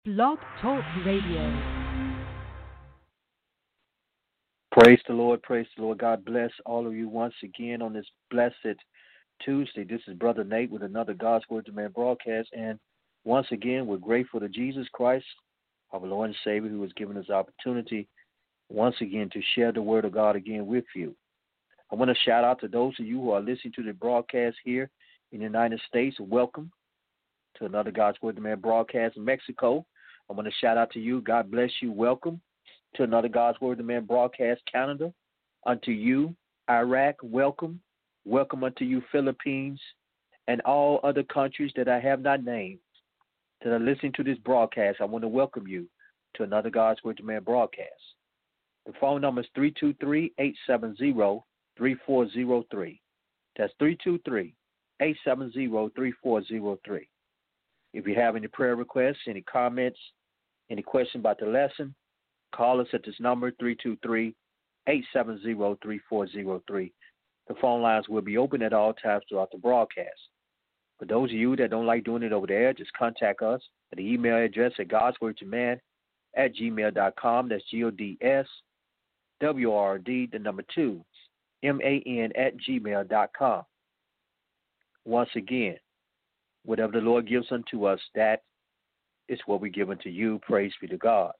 Blog Talk Radio. Praise the Lord, praise the Lord. God bless all of you once again on this blessed Tuesday. This is Brother Nate with another God's Word to Man broadcast. And once again, we're grateful to Jesus Christ, our Lord and Savior, who has given us opportunity once again to share the Word of God again with you. I want to shout out to those of you who are listening to the broadcast here in the United States. Welcome to another God's Word to Man broadcast in Mexico. I want to shout out to you. God bless you. Welcome to another God's Word to Man broadcast, Canada. Unto you, Iraq, welcome. Welcome unto you, Philippines, and all other countries that I have not named that are listening to this broadcast. I want to welcome you to another God's Word to Man broadcast. The phone number is 323-870-3403. That's 323-870-3403. If you have any prayer requests, any comments, any questions about the lesson, call us at this number, 323-870-3403. The phone lines will be open at all times throughout the broadcast. For those of you that don't like doing it over the air, just contact us at the email address at godswordtoman@gmail.com. That's GODSWRD, the number 2, MAN@gmail.com. Once again, whatever the Lord gives unto us, that is what we give unto you. Praise be to God.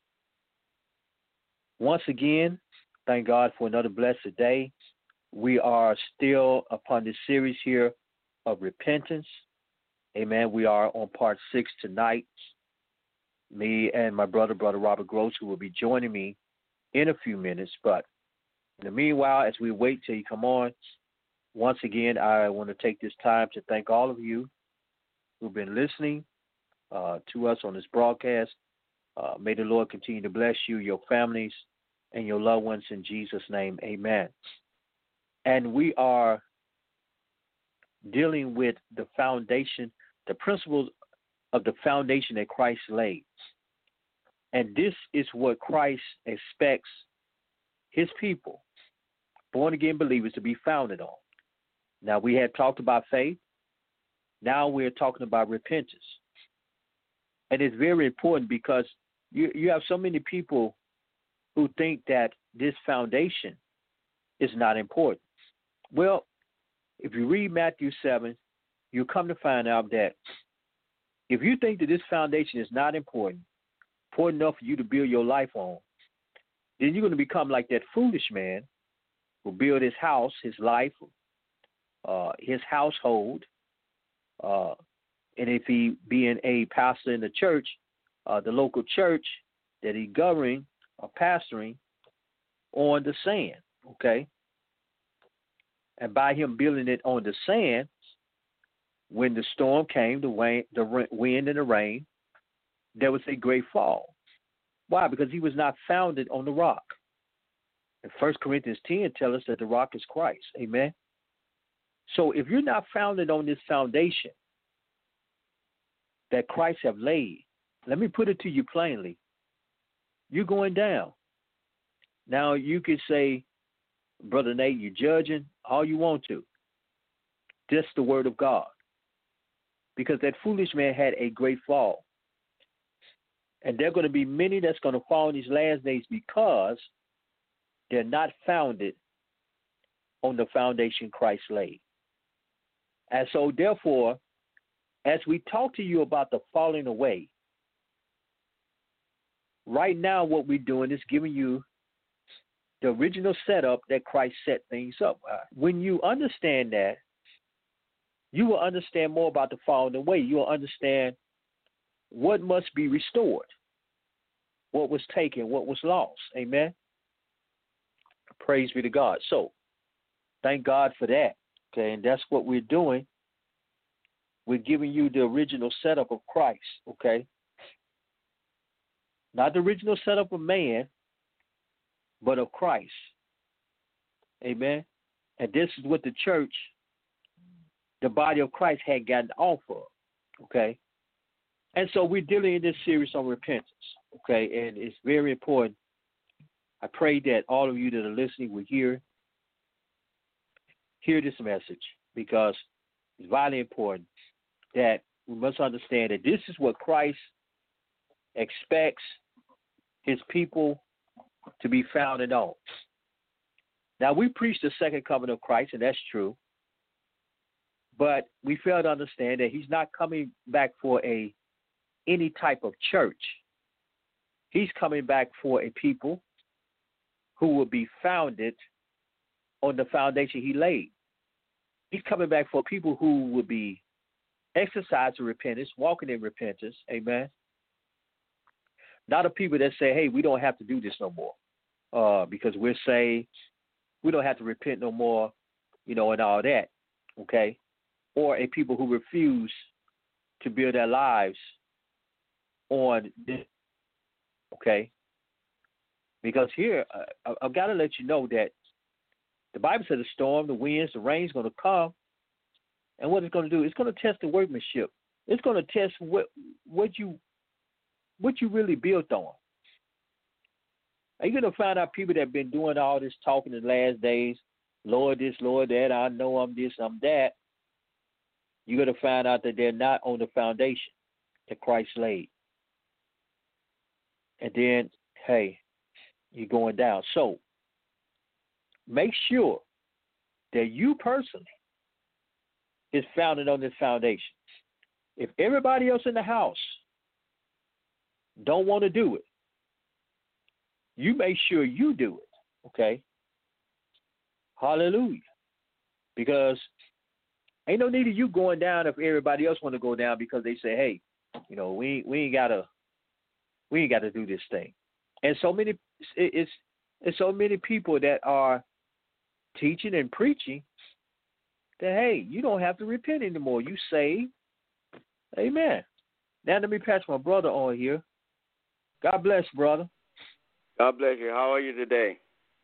Once again, thank God for another blessed day. We are still upon this series here of repentance. Amen. We are on part 6 tonight. Me and my brother Robert Gross, who will be joining me in a few minutes. But in the meanwhile, as we wait till you come on, once again, I want to take this time to thank all of you who've been listening to us on this broadcast. May the Lord continue to bless you, your families, and your loved ones in Jesus' name. Amen. And we are dealing with the foundation, the principles of the foundation that Christ laid. And this is what Christ expects his people, born-again believers, to be founded on. Now, we had talked about faith. Now we're talking about repentance. And it's very important because you have so many people who think that this foundation is not important. Well, if you read Matthew 7, you'll come to find out that if you think that this foundation is not important enough for you to build your life on, then you're going to become like that foolish man who built his house, his life, his household, and if he being a pastor in the church, the local church that he governing or pastoring on the sand, okay? And by him building it on the sand, when the storm came, the wind and the rain, there was a great fall. Why? Because he was not founded on the rock. And 1 Corinthians 10 tells us that the rock is Christ. Amen? So if you're not founded on this foundation that Christ have laid, let me put it to you plainly, you're going down. Now, you could say, Brother Nate, you're judging all you want to. Just the word of God. Because that foolish man had a great fall. And there are going to be many that's going to fall in these last days because they're not founded on the foundation Christ laid. And so, therefore, as we talk to you about the falling away, right now what we're doing is giving you the original setup that Christ set things up. When you understand that, you will understand more about the falling away. You will understand what must be restored, what was taken, what was lost. Amen? Praise be to God. So, thank God for that. Okay, and that's what we're doing. We're giving you the original setup of Christ, okay? Not the original setup of man, but of Christ. Amen? And this is what the church, the body of Christ, had gotten off of, okay? And so we're dealing in this series on repentance, okay? And it's very important. I pray that all of you that are listening will hear this message because it's vitally important that we must understand that this is what Christ expects his people to be founded on. Now, we preach the second coming of Christ, and that's true. But we fail to understand that he's not coming back for any type of church. He's coming back for a people who will be founded on the foundation he laid. He's coming back for people who will be exercising repentance, walking in repentance. Amen. Not a people that say, hey, we don't have to do this no more because we're saved. We don't have to repent no more, and all that. Okay. Or a people who refuse to build their lives on this, okay? Because here, I've got to let you know that the Bible says the storm, the winds, the rain's going to come, and what it's going to do, it's going to test the workmanship. It's going to test what you really built on. Are you going to find out people that have been doing all this talking in the last days, Lord this, Lord that, I know I'm this, I'm that. You're going to find out that they're not on the foundation that Christ laid. And then, hey, you're going down. So make sure that you personally is founded on this foundation. If everybody else in the house don't want to do it, you make sure you do it, okay? Hallelujah. Because ain't no need of you going down if everybody else want to go down because they say, hey, we ain't gotta do this thing. And so many it's so many people that are teaching and preaching that hey, you don't have to repent anymore. You saved. Amen. Now let me pass my brother on here. God bless, brother. God bless you. How are you today?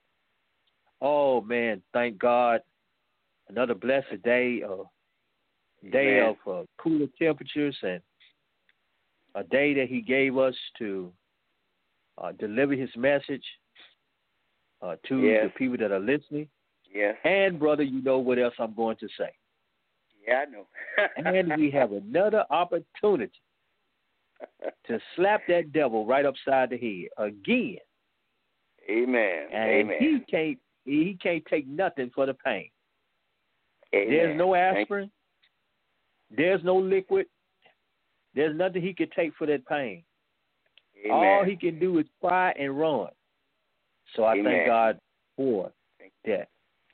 Oh man, thank God. Another blessed day. Day of cooler temperatures and a day that he gave us to deliver his message to the people that are listening. Yeah. And, brother, you know what else I'm going to say. Yeah, I know. And we have another opportunity to slap that devil right upside the head again. Amen. And Amen. he can't take nothing for the pain. Amen. There's no aspirin. There's no liquid. There's nothing he can take for that pain. Amen. All he can do is cry and run. So I thank God for that.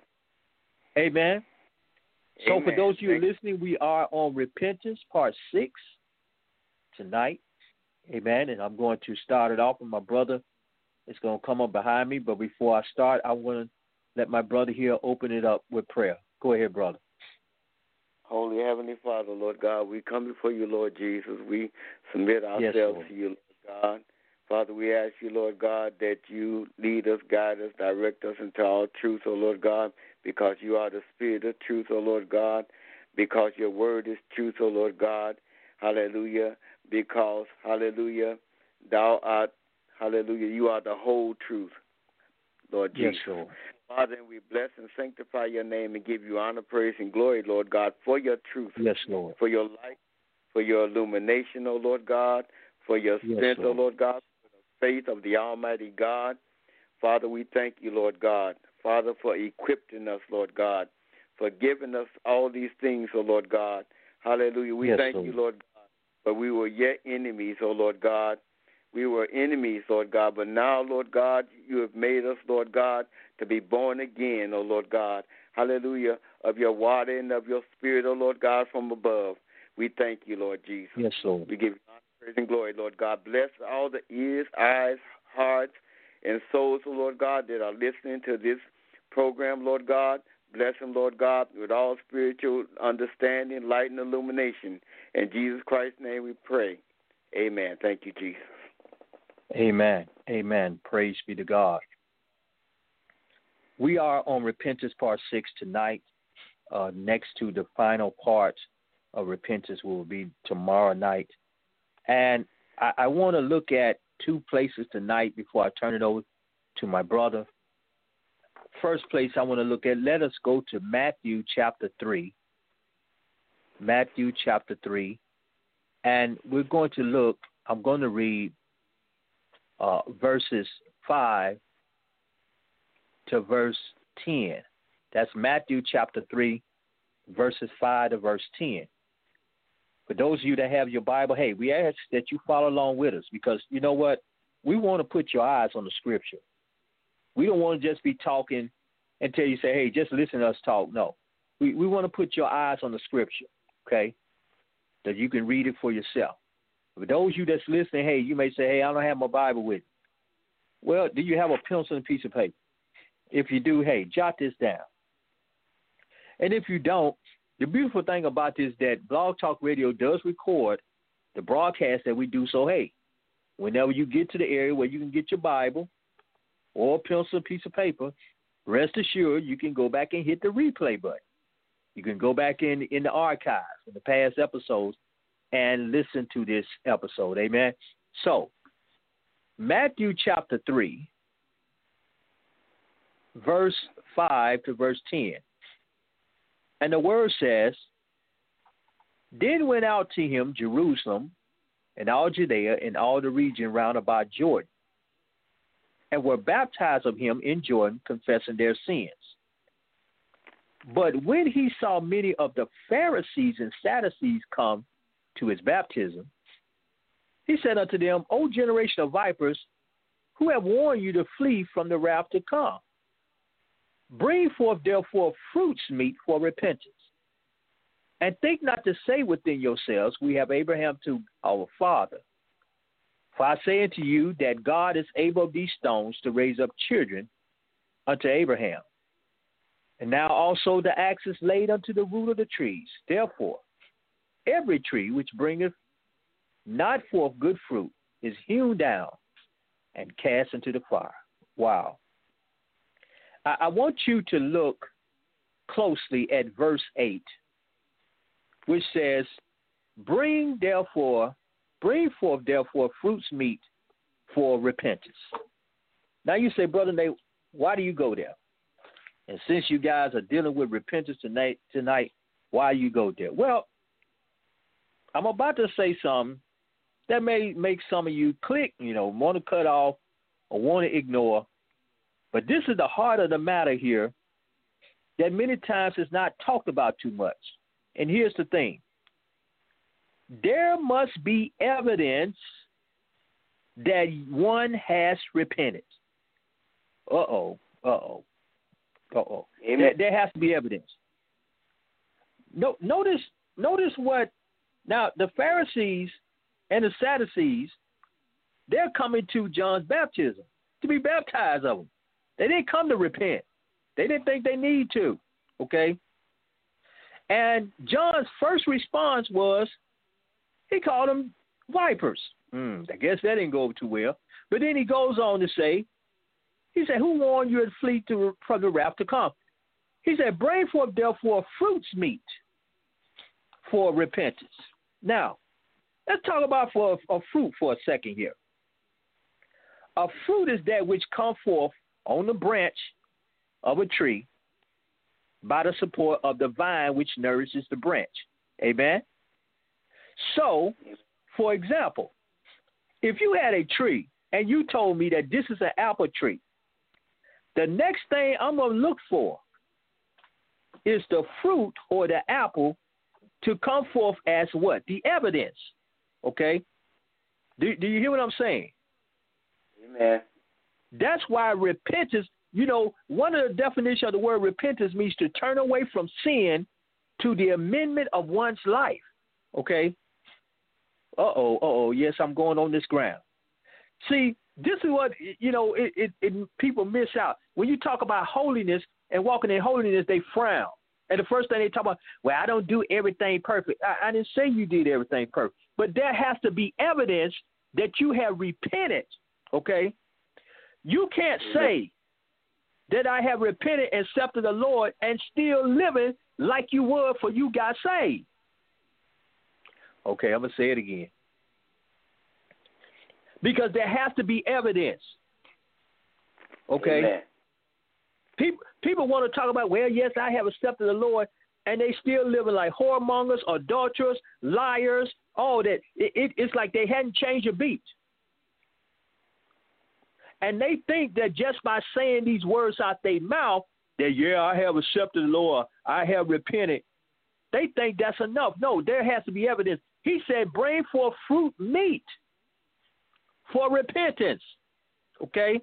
Amen. So for those of you listening, we are on Repentance Part 6 tonight. Amen. And I'm going to start it off with my brother. It's going to come up behind me. But before I start, I want to let my brother here open it up with prayer. Go ahead, brother. Holy Heavenly Father, Lord God, we come before you, Lord Jesus. We submit ourselves to you, Lord God. Father, we ask you, Lord God, that you lead us, guide us, direct us into all truth, O Lord God, because you are the Spirit of truth, O Lord God, because your word is truth, O Lord God. Hallelujah. Because, hallelujah, thou art, hallelujah, you are the whole truth, Lord Jesus. Yes, Lord. Father, we bless and sanctify your name and give you honor, praise, and glory, Lord God, for your truth. Yes, Lord. For your light, for your illumination, O Lord God, for your strength, O Lord God, for the faith of the Almighty God. Father, we thank you, Lord God. Father, for equipping us, Lord God, for giving us all these things, O Lord God. Hallelujah. We thank you, Lord God, for we were yet enemies, O Lord God. We were enemies, Lord God, but now, Lord God, you have made us, Lord God, to be born again, O Lord God. Hallelujah, of your water and of your spirit, O Lord God, from above. We thank you, Lord Jesus. Yes, Lord. We give you honor, praise, and glory, Lord God. Bless all the ears, eyes, hearts, and souls, O Lord God, that are listening to this program, Lord God. Bless them, Lord God, with all spiritual understanding, light, and illumination. In Jesus Christ's name we pray. Amen. Thank you, Jesus. Amen. Amen. Praise be to God. We are on Repentance Part 6 tonight. Next to the final part of Repentance will be tomorrow night. And I want to look at two places tonight before I turn it over to my brother. First place I want to look at, let us go to Matthew chapter 3. Matthew chapter 3. And we're going to look, I'm going to read verses 5 to verse 10. That's Matthew chapter 3, verses 5 to verse 10. For those of you that have your Bible, hey, we ask that you follow along with us because you know what? We want to put your eyes on the scripture. We don't want to just be talking until you say, hey, just listen to us talk. No. We want to put your eyes on the scripture, okay, that you can read it for yourself. For those of you that's listening, hey, you may say, hey, I don't have my Bible with me. Well, do you have a pencil and a piece of paper? If you do, hey, jot this down. And if you don't, the beautiful thing about this is that Blog Talk Radio does record the broadcast that we do. So, hey, whenever you get to the area where you can get your Bible or a pencil, piece of paper, rest assured you can go back and hit the replay button. You can go back in the archives in the past episodes and listen to this episode. Amen. So, Matthew chapter 3, verse 5 to verse 10. And the word says, then went out to him Jerusalem and all Judea and all the region round about Jordan, and were baptized of him in Jordan, confessing their sins. But when he saw many of the Pharisees and Sadducees come to his baptism, he said unto them, O generation of vipers, who have warned you to flee from the wrath to come? Bring forth therefore fruits meet for repentance. And think not to say within yourselves, we have Abraham to our father. For I say unto you that God is able of these stones to raise up children unto Abraham. And now also the axe is laid unto the root of the trees. Therefore, every tree which bringeth not forth good fruit is hewn down and cast into the fire. Wow. I want you to look closely at verse 8, which says, bring forth therefore fruits meet for repentance. Now you say, Brother Nate, why do you go there? And since you guys are dealing with repentance tonight, why you go there? Well, I'm about to say something that may make some of you click, want to cut off or want to ignore. But this is the heart of the matter here that many times is not talked about too much. And here's the thing. There must be evidence that one has repented. Amen. There has to be evidence. Notice what, now the Pharisees and the Sadducees, they're coming to John's baptism to be baptized of him. They didn't come to repent. They didn't think they need to, okay? And John's first response was, he called them vipers. I guess that didn't go over too well. But then he goes on to say, he said, who warned you to flee from the wrath to come? He said, bring forth therefore fruits meet for repentance. Now, let's talk about a fruit for a second here. A fruit is that which come forth on the branch of a tree by the support of the vine which nourishes the branch. Amen? So, for example, if you had a tree and you told me that this is an apple tree, the next thing I'm going to look for is the fruit or the apple to come forth as what? The evidence. Okay? Do you hear what I'm saying? Amen. That's why repentance, one of the definitions of the word repentance means to turn away from sin to the amendment of one's life. Okay? Yes, I'm going on this ground. See, this is what, people miss out. When you talk about holiness and walking in holiness, they frown. And the first thing they talk about, well, I don't do everything perfect. I didn't say you did everything perfect. But there has to be evidence that you have repented, okay? You can't say that I have repented and accepted the Lord and still living like you were before you got saved. Okay, I'm going to say it again. Because there has to be evidence. Okay? Amen. People want to talk about, well, yes, I have accepted the Lord, and they still living like whoremongers, adulterers, liars, all that. It's like they hadn't changed a beat. And they think that just by saying these words out their mouth, that, yeah, I have accepted the Lord, I have repented. They think that's enough. No, there has to be evidence. He said, bring forth fruit meet for repentance. Okay?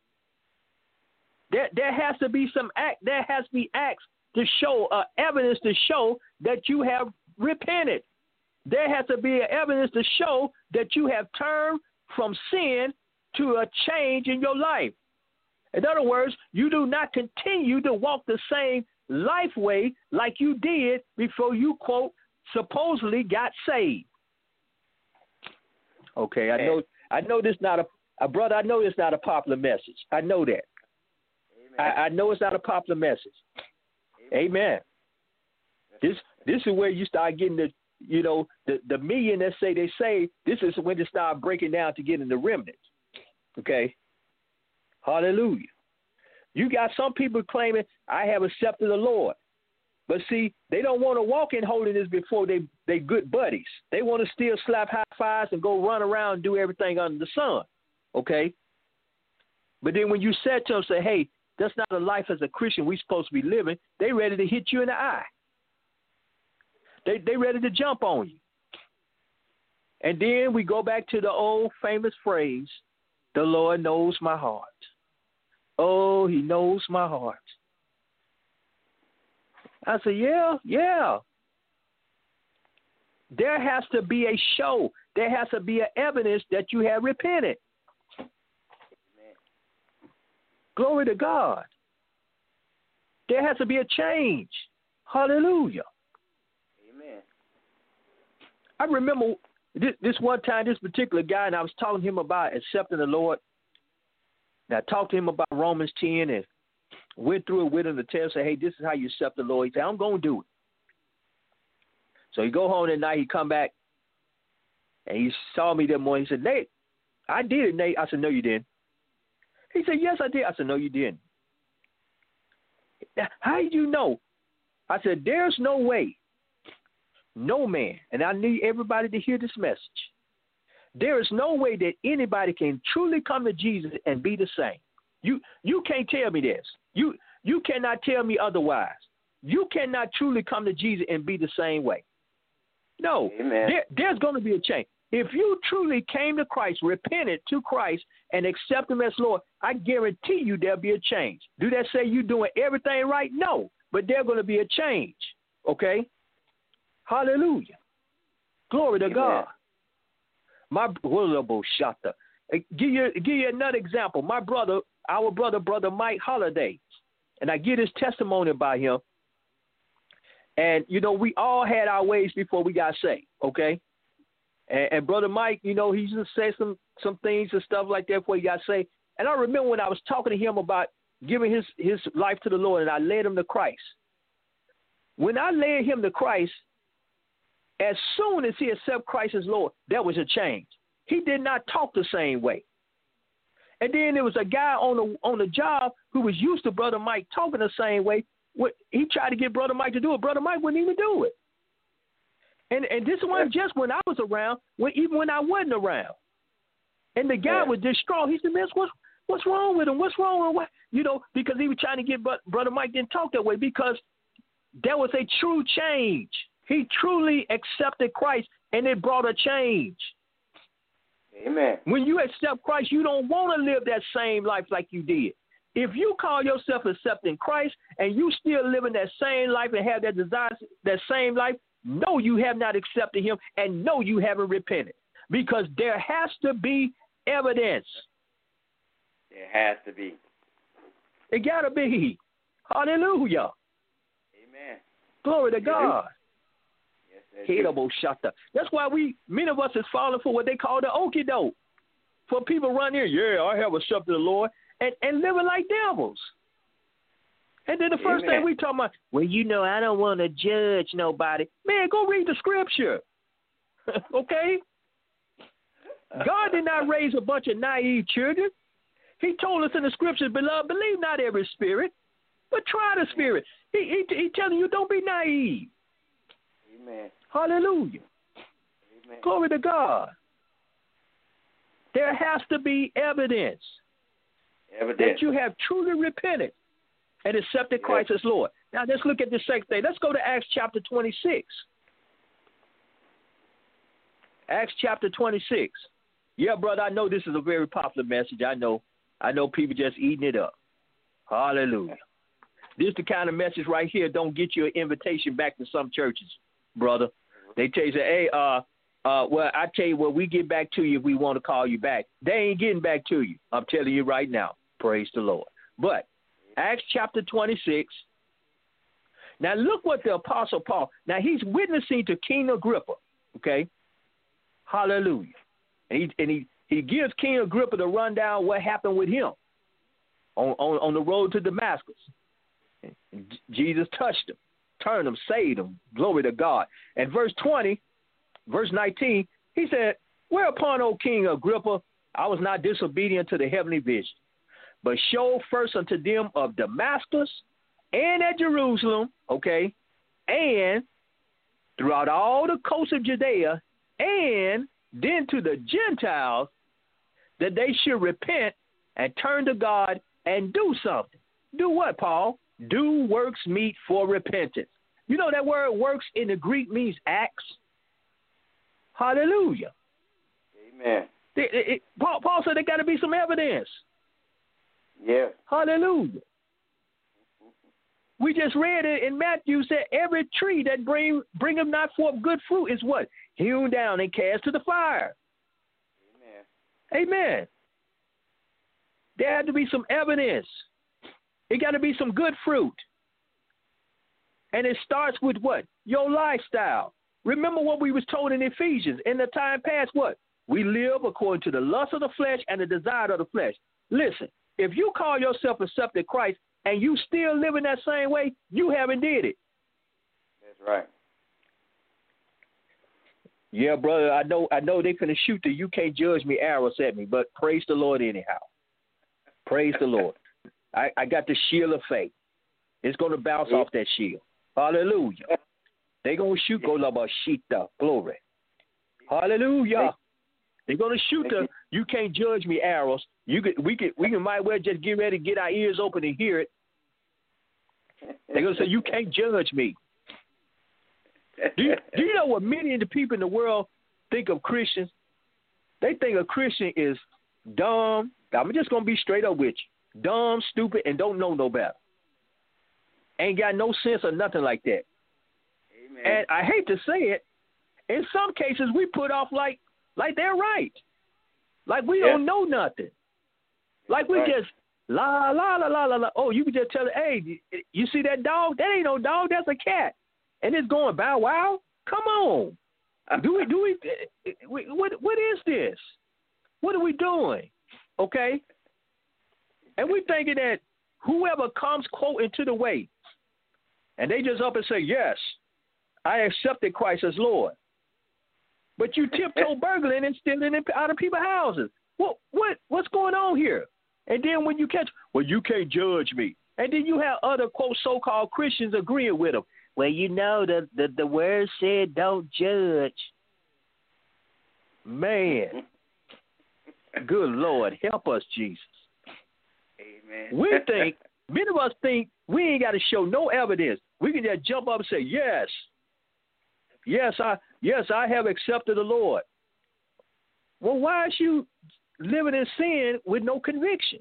There has to be some act. There has to be acts to show, evidence to show that you have repented. There has to be evidence to show that you have turned from sin to a change in your life. In other words, you do not continue to walk the same life way like you did before you, quote, supposedly got saved. Okay, I know this not a brother. I know it's not a popular message. I know that. I know it's not a popular message. Amen. This is where you start getting the million that they say this is when they start breaking down to get in the remnants. Okay. Hallelujah. You got some people claiming I have accepted the Lord. But see, they don't want to walk in holiness before they good buddies. They want to still slap high fives and go run around and do everything under the sun. Okay? But then when you said to them, say, hey, that's not a life as a Christian we're supposed to be living, they ready to hit you in the eye. They ready to jump on you. And then we go back to the old famous phrase, the Lord knows my heart. Oh, he knows my heart. I said, yeah. There has to be a show. There has to be an evidence that you have repented. Amen. Glory to God. There has to be a change. Hallelujah. Amen. I remember this one time, this particular guy, and I was talking to him about accepting the Lord. And I talked to him about Romans 10 and went through it with him to tell him, say, hey, this is how you accept the Lord. He said, I'm going to do it. So he go home that night, he come back, and he saw me that morning. He said, Nate, I did it, Nate. I said, no, you didn't. He said, yes, I did. I said, no, you didn't. How did you know? I said, there's no way, no man, and I need everybody to hear this message. There is no way that anybody can truly come to Jesus and be the same. You can't tell me this. You cannot tell me otherwise. You cannot truly come to Jesus and be the same way. No, there's going to be a change. If you truly came to Christ, repented to Christ, and accept him as Lord, I guarantee you there'll be a change. Do that say you doing everything right? No, but there's going to be a change. Okay? Hallelujah. Glory to God. Give you another example. Our brother Mike Holiday, and I get his testimony about him. And, we all had our ways before we got saved, okay? And Brother Mike, he used to say some things and stuff like that before he got saved. And I remember when I was talking to him about giving his life to the Lord, and I led him to Christ. When I led him to Christ, as soon as he accepted Christ as Lord, there was a change. He did not talk the same way. And then there was a guy on the job who was used to Brother Mike talking the same way. He tried to get Brother Mike to do it. Brother Mike wouldn't even do it. And this wasn't just when I was around, even when I wasn't around. And the guy was distraught. He said, man, what's wrong with him? What's wrong with what? Because he was trying to get Brother Mike didn't talk that way because there was a true change. He truly accepted Christ, and it brought a change. Amen. When you accept Christ, you don't want to live that same life like you did. If you call yourself accepting Christ and you still living that same life and have that desire, that same life, no, you have not accepted him, and no, you haven't repented. Because there has to be evidence. There has to be. It got to be. Hallelujah. Amen. Glory to God. Yes, that's why many of us is falling for what they call the okie doke. For people run here, I have accepted the Lord, and living like devils. And then the first thing we talking about, I don't want to judge nobody. Man, go read the scripture. Okay? God did not raise a bunch of naive children. He told us in the scriptures, beloved, believe not every spirit, but try the spirit. He telling you, don't be naive. Amen. Hallelujah. Amen. Glory to God. There has to be evidence. that you have truly repented and accepted Christ as Lord. Now, let's look at the second thing. Let's go to Acts chapter 26. Acts chapter 26. Yeah, brother, I know this is a very popular message. I know people just eating it up. Hallelujah. This is the kind of message right here don't get you an invitation back to some churches, brother. They tell you, hey, well, I tell you what, we get back to you if we want to call you back. They ain't getting back to you. I'm telling you right now. Praise the Lord. But Acts chapter 26. Now look what the Apostle Paul, now he's witnessing to King Agrippa, okay? Hallelujah. And he gives King Agrippa the rundown what happened with him on the road to Damascus. Jesus touched him, turned him, saved him. Glory to God. And verse 19, he said, whereupon, O King Agrippa, I was not disobedient to the heavenly vision, but showed first unto them of Damascus and at Jerusalem, okay, and throughout all the coast of Judea, and then to the Gentiles, that they should repent and turn to God and do something. Do what, Paul? Do works meet for repentance. You know that word works in the Greek means acts. Hallelujah. Amen. Paul said there got to be some evidence. Yeah. Hallelujah. We just read it in Matthew, said every tree that bringeth not forth good fruit is what? Hewn down and cast to the fire. Amen. Amen. There had to be some evidence. It got to be some good fruit. And it starts with what? Your lifestyle. Remember what we was told in Ephesians. In the time past, what? We live according to the lust of the flesh and the desire of the flesh. Listen, if you call yourself accepted Christ and you still living that same way, you haven't did it. That's right. Yeah, brother, I know they finna shoot the "you can't judge me" arrows at me, but praise the Lord anyhow. Praise the Lord. I got the shield of faith. It's going to bounce off that shield. Hallelujah. They're going to shoot Golabashita. Glory. Hallelujah. They're going to shoot the "you can't judge me" arrows. We can might well just get ready to get our ears open and hear it. They're going to say, "You can't judge me." Do you know what many of the people in the world think of Christians? They think a Christian is dumb. I'm just going to be straight up with you. Dumb, stupid, and don't know no better. Ain't got no sense or nothing like that. Amen. And I hate to say it, in some cases we put off like they're right. Like we don't know nothing. Like we just la la la la la la. Oh, you can just tell it, hey, you see that dog? That ain't no dog, that's a cat. And it's going bow wow. Come on. What is this? What are we doing? Okay? And we thinking that whoever comes, quote, into the way, and they just up and say, yes, I accepted Christ as Lord. But you tiptoe burgling and stealing out of people's houses. What's going on here? And then when you catch, well, you can't judge me. And then you have other, quote, so-called Christians agreeing with them. Well, you know, the word said don't judge. Man. Good Lord, help us, Jesus. Amen. Many of us think we ain't got to show no evidence. We can just jump up and say, yes, I have accepted the Lord. Well, why is you living in sin with no conviction?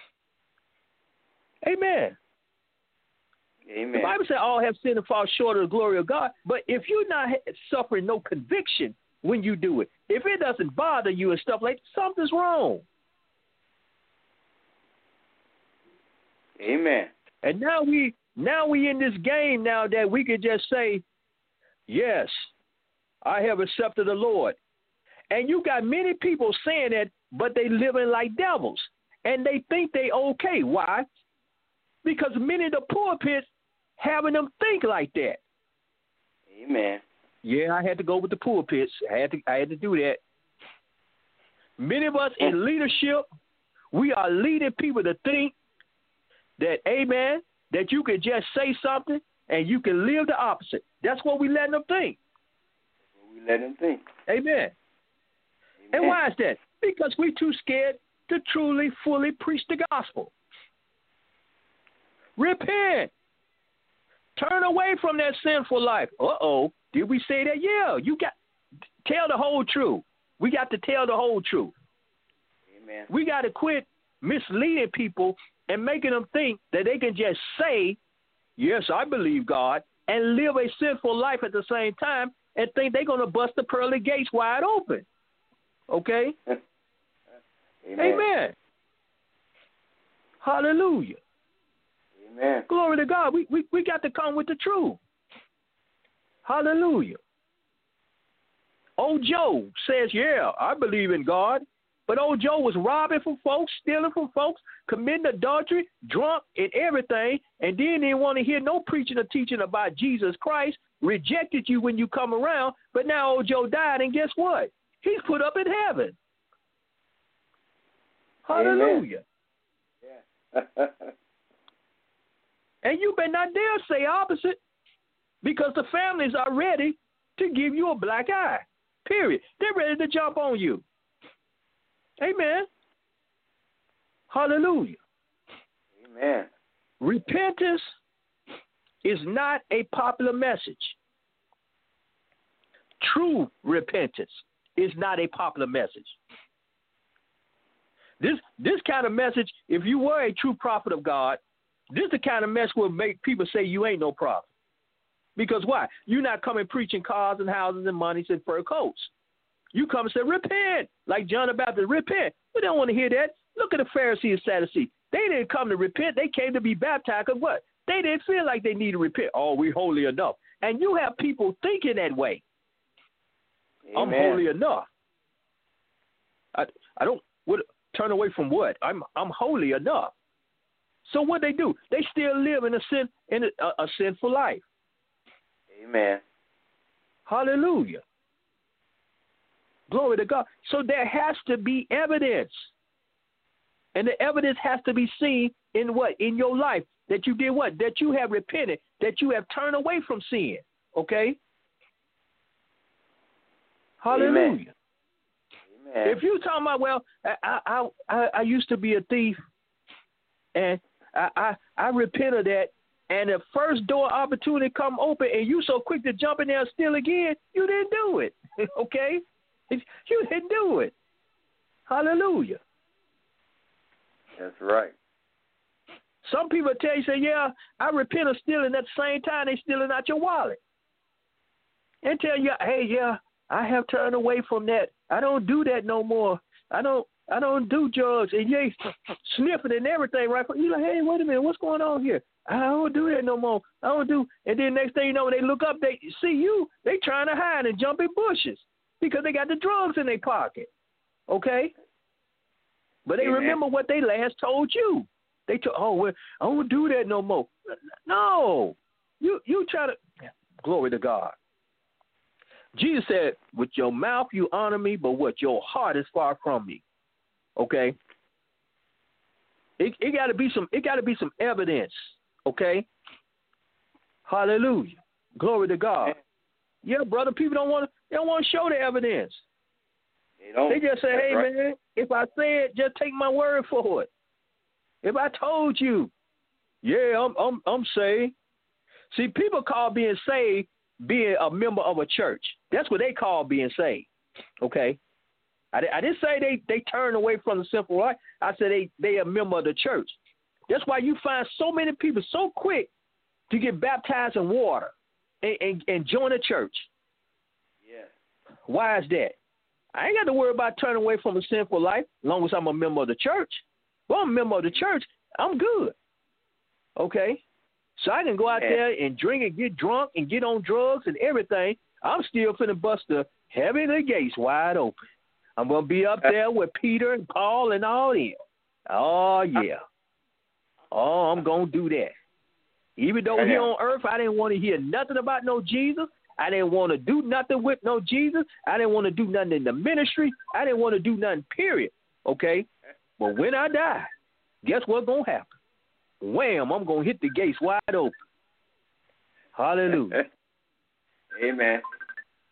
Amen. Amen. The Bible says all have sinned and fall short of the glory of God. But if you're not suffering no conviction when you do it, if it doesn't bother you and stuff like that, something's wrong. Amen. And now we in this game now that we can just say, yes, I have accepted the Lord. And you got many people saying that, but they living like devils. And they think they okay. Why? Because many of the pulpits having them think like that. Amen. Yeah, I had to go with the pulpits. I had to do that. Many of us in leadership, we are leading people to think that, amen, that you can just say something and you can live the opposite. That's what we letting them think. We let them think. Amen. And why is that? Because we too scared to truly, fully preach the gospel. Repent. Turn away from that sinful life. Uh-oh. Did we say that? Yeah. You got tell the whole truth. We got to tell the whole truth. Amen. We got to quit misleading people and making them think that they can just say, yes, I believe God, and live a sinful life at the same time and think they're going to bust the pearly gates wide open. Okay? Amen. Amen. Hallelujah. Amen. Glory to God. We got to come with the truth. Hallelujah. Old Joe says, yeah, I believe in God. But old Joe was robbing from folks, stealing from folks, committing adultery, drunk, and everything, and then didn't want to hear no preaching or teaching about Jesus Christ, rejected you when you come around, but now old Joe died, and guess what? He's put up in heaven. Hallelujah. Yeah. And you better not dare say opposite, because the families are ready to give you a black eye, period. They're ready to jump on you. Amen. Hallelujah. Amen. Repentance is not a popular message. True repentance is not a popular message. This kind of message, if you were a true prophet of God, this is the kind of message will make people say you ain't no prophet. Because why? You're not coming preaching cars and houses and monies and fur coats. You come and say, repent, like John the Baptist, repent. We don't want to hear that. Look at the Pharisees and Sadducees. They didn't come to repent. They came to be baptized. Because what? They didn't feel like they needed to repent. Oh, we're holy enough. And you have people thinking that way. Amen. I'm holy enough. I don't turn away from what? I'm holy enough. So what they do? They still live in a sinful life. Amen. Hallelujah. Glory to God. So there has to be evidence. And the evidence has to be seen in what? In your life. That you did what? That you have repented. That you have turned away from sin. Okay? Hallelujah. Amen. If you're talking about, well, I used to be a thief, and I repent of that, and the first door opportunity come open, and you so quick to jump in there and steal again, you didn't do it. Okay? You didn't do it. Hallelujah. That's right. Some people tell you, say, yeah, I repent of stealing. At the same time, they stealing out your wallet. And tell you, hey, yeah, I have turned away from that. I don't do that no more. I don't do drugs. And you sniffing and everything, right? You're like, hey, wait a minute, what's going on here? I don't do that no more. I don't do. And then next thing you know, when they look up, they see you. They trying to hide and jump in bushes because they got the drugs in their pocket. Okay? But they remember what they last told you. They told, oh, well, I don't do that no more. No. You try to, glory to God. Jesus said, with your mouth you honor me, but what your heart is far from me. Okay? It got to be some evidence. Okay? Hallelujah. Glory to God. Yeah, brother, people don't want to show the evidence. They just say, hey, right, man, if I say it, just take my word for it. If I told you, yeah, I'm saved. See, people call being saved being a member of a church. That's what they call being saved. Okay? I didn't say they turn away from the sinful life. I said they a member of the church. That's why you find so many people so quick to get baptized in water and join a church. Yeah. Why is that? I ain't got to worry about turning away from a sinful life as long as I'm a member of the church. Well, I'm a member of the church. I'm good. Okay? So I can go out there and drink and get drunk and get on drugs and everything. I'm still finna bust the heavenly gates wide open. I'm going to be up there with Peter and Paul and all them. Oh, yeah. Oh, I'm going to do that. Even though here on earth I didn't want to hear nothing about no Jesus. I didn't want to do nothing with no Jesus. I didn't want to do nothing in the ministry. I didn't want to do nothing, period. Okay? But when I die, guess what's going to happen? Wham, I'm going to hit the gates wide open. Hallelujah. Amen.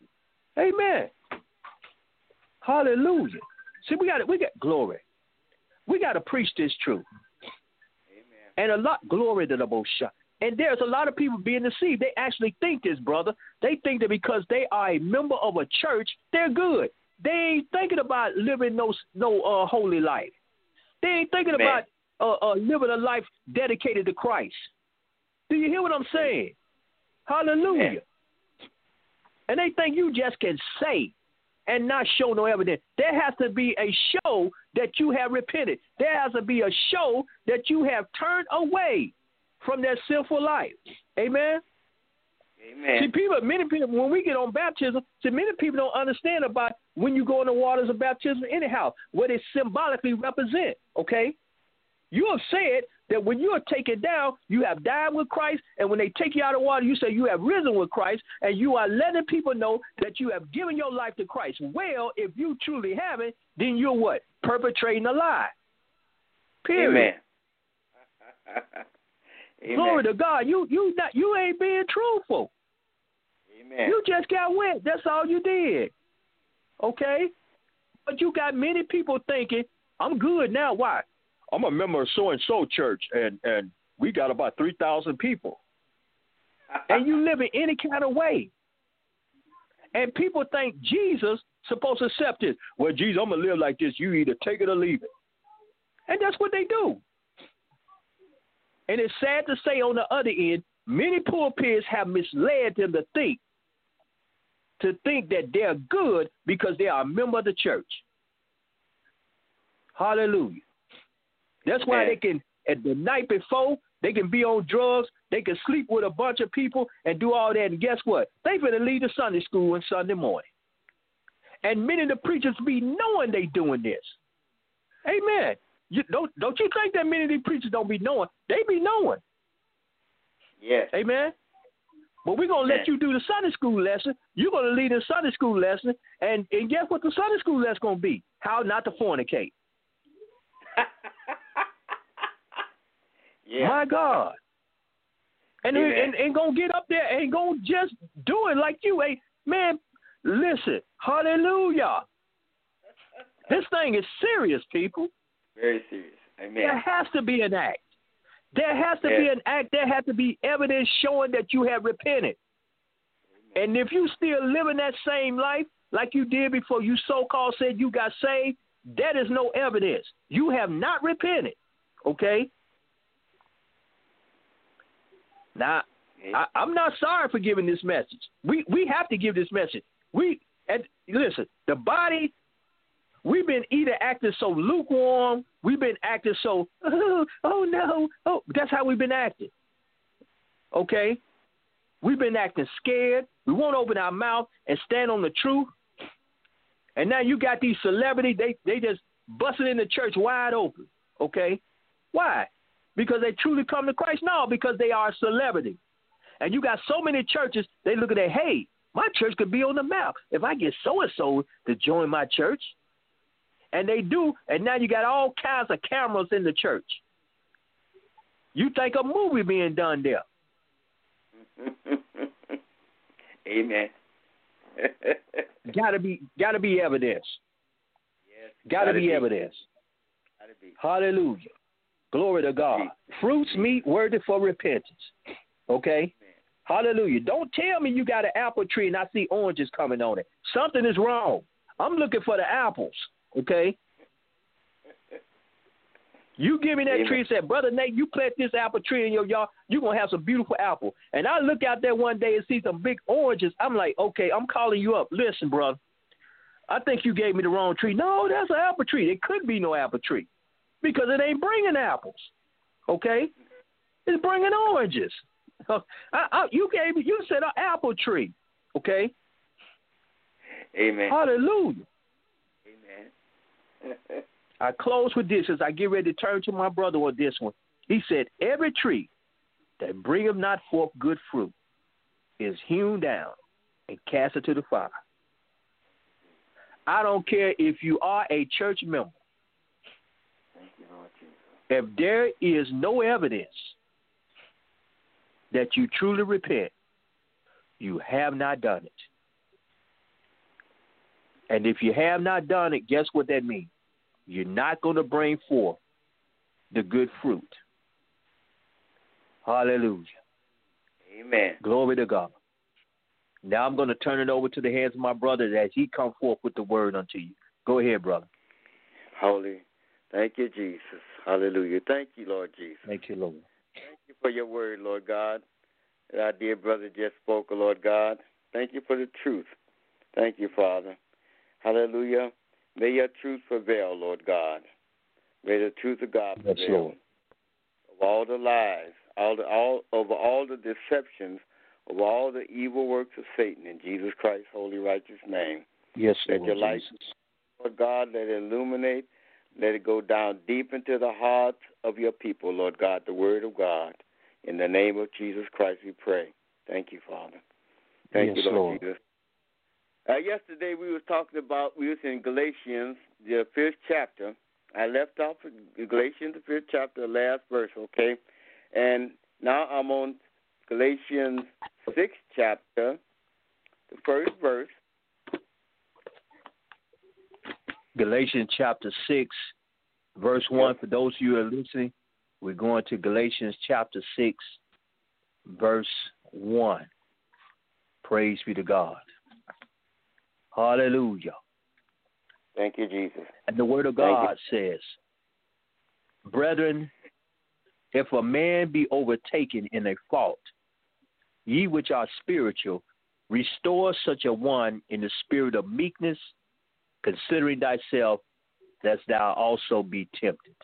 Amen. Hallelujah. See, we got glory. We got to preach this truth. Amen. And glory to the Most High. And there's a lot of people being deceived. They actually think this, brother. They think that because they are a member of a church, they're good. They ain't thinking about living no holy life. They ain't thinking about living a life dedicated to Christ. Do you hear what I'm saying? Hallelujah. Amen. And they think you just can say and not show no evidence. There has to be a show that you have repented. There has to be a show that you have turned away from that sinful life. Amen? Amen. See, many people, when we get on baptism, many people don't understand about when you go in the waters of baptism anyhow, what it symbolically represents, okay? You have said that when you are taken down, you have died with Christ, and when they take you out of the water, you say you have risen with Christ, and you are letting people know that you have given your life to Christ. Well, if you truly haven't, then you're what? Perpetrating a lie. Period. Amen. Amen. Glory to God. You ain't being truthful. Amen. You just got wet. That's all you did. Okay? But you got many people thinking, I'm good now. Why? I'm a member of so-and-so church, and we got about 3,000 people. And you live in any kind of way. And people think Jesus supposed to accept it. Well, Jesus, I'm going to live like this. You either take it or leave it. And that's what they do. And it's sad to say on the other end, many pulpits have misled them to think that they're good because they are a member of the church. Hallelujah. That's why they can, at the night before, they can be on drugs, they can sleep with a bunch of people and do all that. And guess what? They finna leave the Sunday school on Sunday morning. And many of the preachers be knowing they doing this. Amen. Don't you think that many of these preachers don't be knowing? They be knowing. Yes. Amen. But we're going to let you do the Sunday school lesson. You're going to lead the Sunday school lesson. And guess what the Sunday school lesson going to be? How not to fornicate. Yeah. My God. And going to get up there and going to just do it like you. Hey, man, listen. Hallelujah. This thing is serious, people. Very serious. Amen. There has to be an act. There has to be an act. There has to be evidence showing that you have repented. Amen. And if you still living that same life like you did before you so-called said you got saved, that is no evidence. You have not repented. Okay? Now, I'm not sorry for giving this message. We have to give this message. Listen, the body, we've been either acting so lukewarm, we've been acting so, oh no, that's how we've been acting. Okay? We've been acting scared. We won't open our mouth and stand on the truth. And now you got these celebrities, they just busting in the church wide open. Okay? Why? Because they truly come to Christ? No, because they are a celebrity. And you got so many churches, they look at it, hey, my church could be on the map if I get so-and-so to join my church. And they do, and now you got all kinds of cameras in the church. You think a movie being done there. Amen. Gotta be evidence. Yes, gotta be evidence. Gotta be. Hallelujah. Glory to God. Fruits, meat, worthy for repentance. Okay? Amen. Hallelujah. Don't tell me you got an apple tree and I see oranges coming on it. Something is wrong. I'm looking for the apples. Okay? You give me that Amen. Tree and say, Brother Nate, you plant this apple tree in your yard, you're going to have some beautiful apple. And I look out there one day and see some big oranges. I'm like, okay, I'm calling you up. Listen, brother, I think you gave me the wrong tree. No, that's an apple tree. It could be no apple tree because it ain't bringing apples. Okay? It's bringing oranges. You said an apple tree. Okay? Amen. Hallelujah. Amen. I close with this as I get ready to turn to my brother on this one. He said, every tree that bringeth not forth good fruit is hewn down and cast into the fire. I don't care if you are a church member. Thank you, Lord Jesus. If there is no evidence that you truly repent, you have not done it. And if you have not done it, guess what that means? you're not going to bring forth the good fruit. Hallelujah. Amen. Glory to God. Now I'm going to turn it over to the hands of my brother as he come forth with the word unto you. Go ahead, brother. Holy. Thank you, Jesus. Hallelujah. Thank you, Lord Jesus. Thank you, Lord. Thank you for your word, Lord God, that our dear brother just spoke, Lord God. Thank you for the truth. Thank you, Father. Hallelujah. May your truth prevail, Lord God. May the truth of God prevail. Yes, Lord. Of all the lies, over all the deceptions, of all the evil works of Satan, in Jesus Christ's holy, righteous name. Yes, Lord. Let your light, Lord God, let it illuminate. Let it go down deep into the hearts of your people, Lord God, the word of God. In the name of Jesus Christ we pray. Thank you, Father. Thank you, Lord Jesus. Yesterday we was in Galatians, the 5th chapter. I left off Galatians, the 5th chapter, last verse, okay? And now I'm on Galatians 6th chapter, the first verse. Galatians chapter 6, verse 1. For those of you who are listening, we're going to Galatians chapter 6, verse 1. Praise be to God. Hallelujah. Thank you, Jesus. And the word of God says, Brethren, if a man be overtaken in a fault, ye which are spiritual, restore such a one in the spirit of meekness, considering thyself, lest thou also be tempted.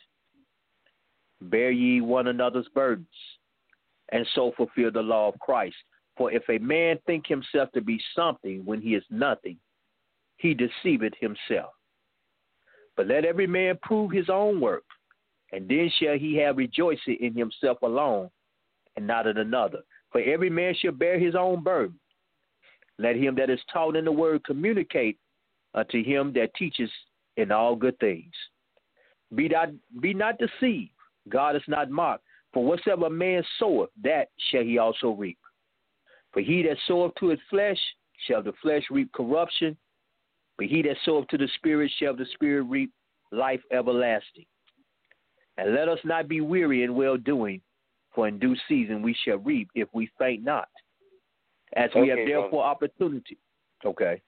Bear ye one another's burdens, and so fulfill the law of Christ. For if a man think himself to be something when he is nothing, he deceiveth himself. But let every man prove his own work, and then shall he have rejoicing in himself alone, and not in another. For every man shall bear his own burden. Let him that is taught in the word communicate unto him that teaches in all good things. Be not deceived. God is not mocked. For whatsoever a man soweth, that shall he also reap. For he that soweth to his flesh shall the flesh reap corruption. But he that soweth to the Spirit shall the Spirit reap life everlasting. And let us not be weary in well-doing, for in due season we shall reap if we faint not. As we have therefore opportunity. Okay.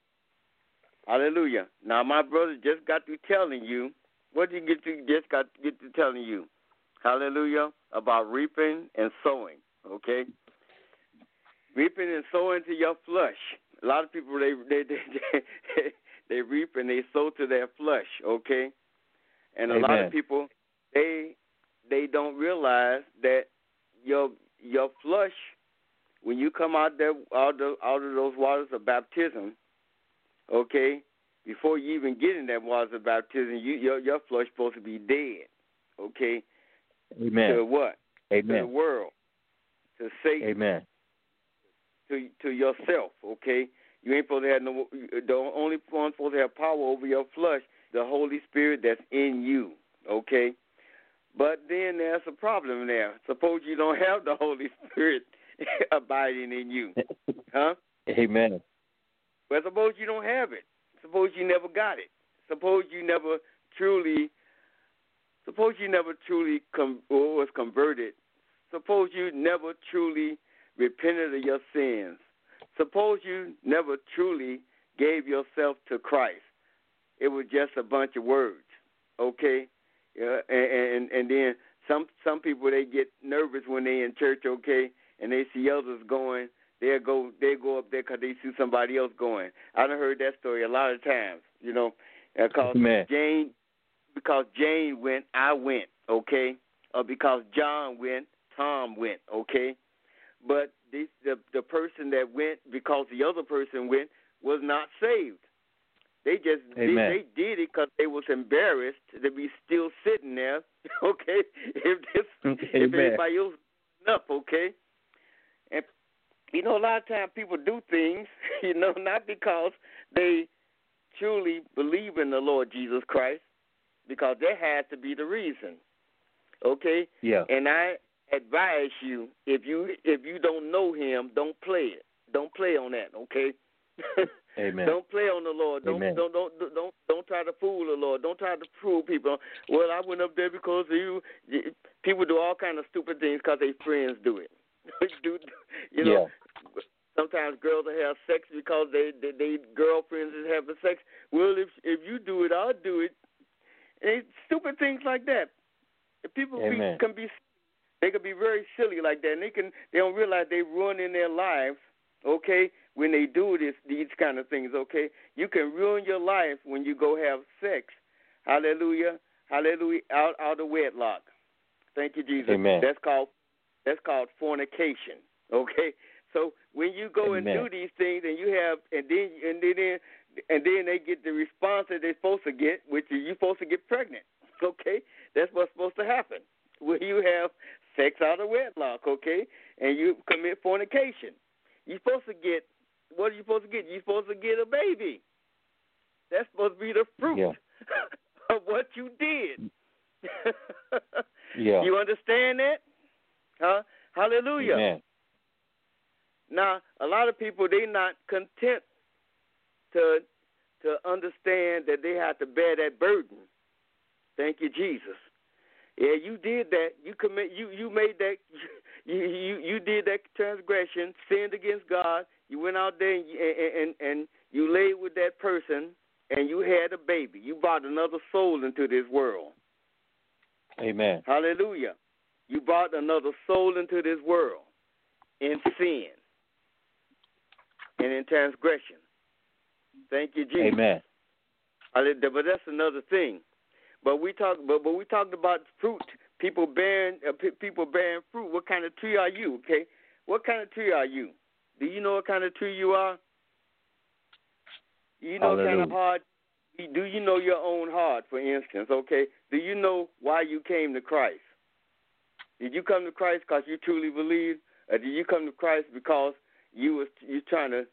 Hallelujah. Now, my brother just got to telling you, what did you get to telling you? Hallelujah. About reaping and sowing, okay? Reaping and sowing to your flesh. A lot of people, they reap and they sow to their flesh, okay? And a lot of people, they don't realize that your flesh, when you come out of those waters of baptism, okay, before you even get in that waters of baptism, your flesh is supposed to be dead, okay? Amen. To what? Amen. To the world, to Satan. Amen. To yourself, okay? You ain't supposed to have the only one supposed to have power over your flesh, the Holy Spirit that's in you, okay? But then there's a problem there. Suppose you don't have the Holy Spirit abiding in you, huh? Amen. Well, suppose you don't have it. Suppose you never got it. Suppose you never truly was converted. Suppose you never truly repented of your sins. Suppose you never truly gave yourself to Christ. It was just a bunch of words, okay? And then some people, they get nervous when they in church, okay, and they see others going. They go up there because they see somebody else going. I done heard that story a lot of times, you know, because Jane went, I went, okay, or because John went, Tom went, okay. But the person that went because the other person went was not saved. They just they did it because they was embarrassed to be still sitting there, okay. If everybody else up, okay. And you know, a lot of times people do things, you know, not because they truly believe in the Lord Jesus Christ, because that has to be the reason, okay. Yeah. And I advise you, if you don't know him, don't play it. Don't play on that, okay? Amen. Don't play on the Lord. Don't try to fool the Lord. Don't try to fool people. Well, I went up there because people do all kind of stupid things because their friends do it. You know. Yeah. Sometimes girls will have sex because they girlfriends is having sex. Well, if you do it, I'll do it. And stupid things like that. If people can be very silly like that, and they don't realize they're ruining their lives. Okay, when they do these kind of things. Okay, you can ruin your life when you go have sex. Hallelujah, hallelujah, out of wedlock. Thank you, Jesus. Amen. That's called fornication. Okay. So when you go and do these things, and you have, and then they get the response that they're supposed to get, which is you're supposed to get pregnant. Okay, that's what's supposed to happen when you have sex out of wedlock. Okay, and you commit fornication. You're supposed to get, what are you supposed to get? You're supposed to get a baby. That's supposed to be the fruit of what you did. You understand that? Huh? Hallelujah. Amen. Now, a lot of people, they're not content to understand that they have to bear that burden. Thank you, Jesus. Yeah, you did that. You made that. You did that transgression, sinned against God. You went out there and you laid with that person, and you had a baby. You brought another soul into this world. Amen. Hallelujah. You brought another soul into this world in sin and in transgression. Thank you, Jesus. Amen. But that's another thing. But we talked about fruit. People bearing fruit. What kind of tree are you? Okay. What kind of tree are you? Do you know what kind of tree you are? You know what kind of heart? Do you know your own heart, for instance? Okay. Do you know why you came to Christ? Did you come to Christ because you truly believe, or did you come to Christ because you trying to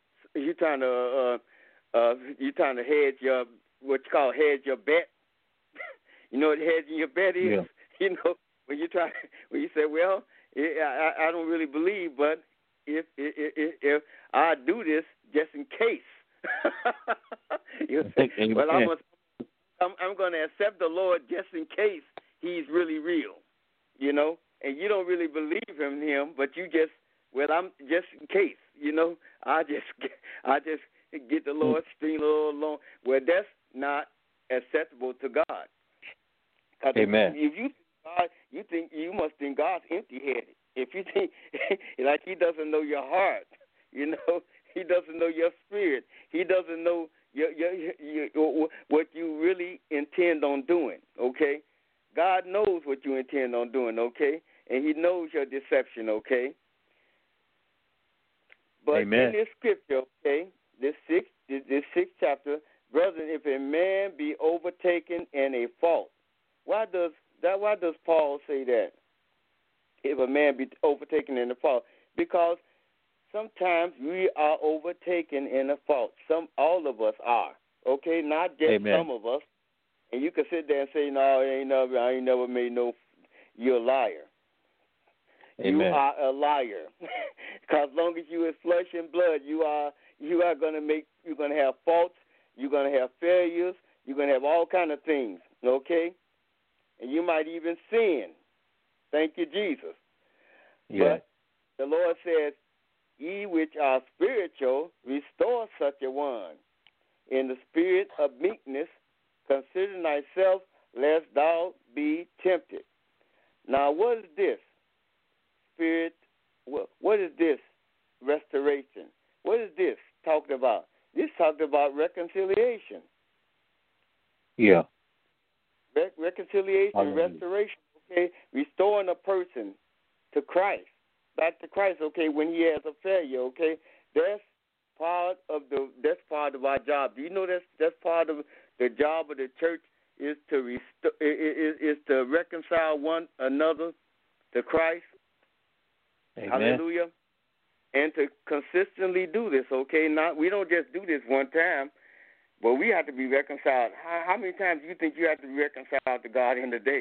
hedge your, what you call hedge your bet? You know what hedging your bet is? Yeah. You know, when you say, well, I don't really believe, but if I do this just in case, well, I'm going to accept the Lord just in case He's really real, you know. And you don't really believe in Him, but you just, well, I'm just in case, you know. I just get the Lord string a little along. Well, that's not acceptable to God. Amen. If you think God, you must think God's empty-headed. If you think like He doesn't know your heart, you know, He doesn't know your spirit. He doesn't know your what you really intend on doing. Okay, God knows what you intend on doing. Okay, and He knows your deception. Okay, but Amen. in this scripture, okay, this sixth chapter, brethren, if a man be overtaken in a fault. Why does Paul say that? If a man be overtaken in a fault, because sometimes we are overtaken in a fault. All of us are. Okay, not just some of us. And you can sit there and say, "No, I ain't never made no." You're a liar. Amen. You are a liar. Because as long as you is flesh and blood, you are you're gonna have faults. You're gonna have failures. You're gonna have all kind of things. Okay. And you might even sin. Thank you, Jesus. Yeah. But the Lord says, ye which are spiritual, restore such a one in the spirit of meekness, consider thyself, lest thou be tempted. Now, what is this? Spirit, what is this? Restoration. What is this talking about? This talking about reconciliation. Yeah. Reconciliation, Hallelujah. restoration, okay? Restoring a person to Christ, back to Christ, okay, when he has a failure, okay? That's part of our job. Do you know that's part of the job of the church is to is to reconcile one another to Christ? Amen. Hallelujah. And to consistently do this, okay? We don't just do this one time. But we have to be reconciled. How many times do you think you have to be reconciled to God in the day?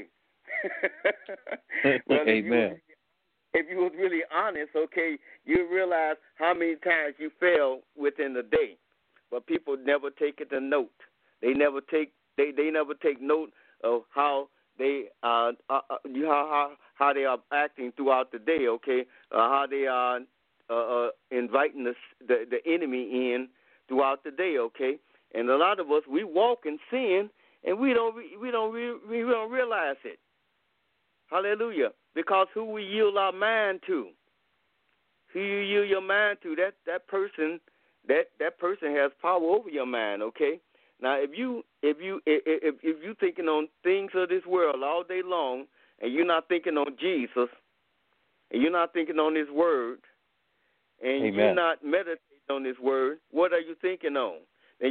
Well, Amen. If you was really honest, okay, you realize how many times you fail within the day. but people never take it a note. They never take note of how they how they are acting throughout the day. Okay, how they are inviting the enemy in throughout the day. Okay, and a lot of us, we walk in sin and we don't realize it. Hallelujah! Because who we yield our mind to, who you yield your mind to, that person has power over your mind. Okay. Now, if you thinking on things of this world all day long, and you're not thinking on Jesus, and you're not thinking on His Word, and Amen. you're not meditating on His Word, what are you thinking on? And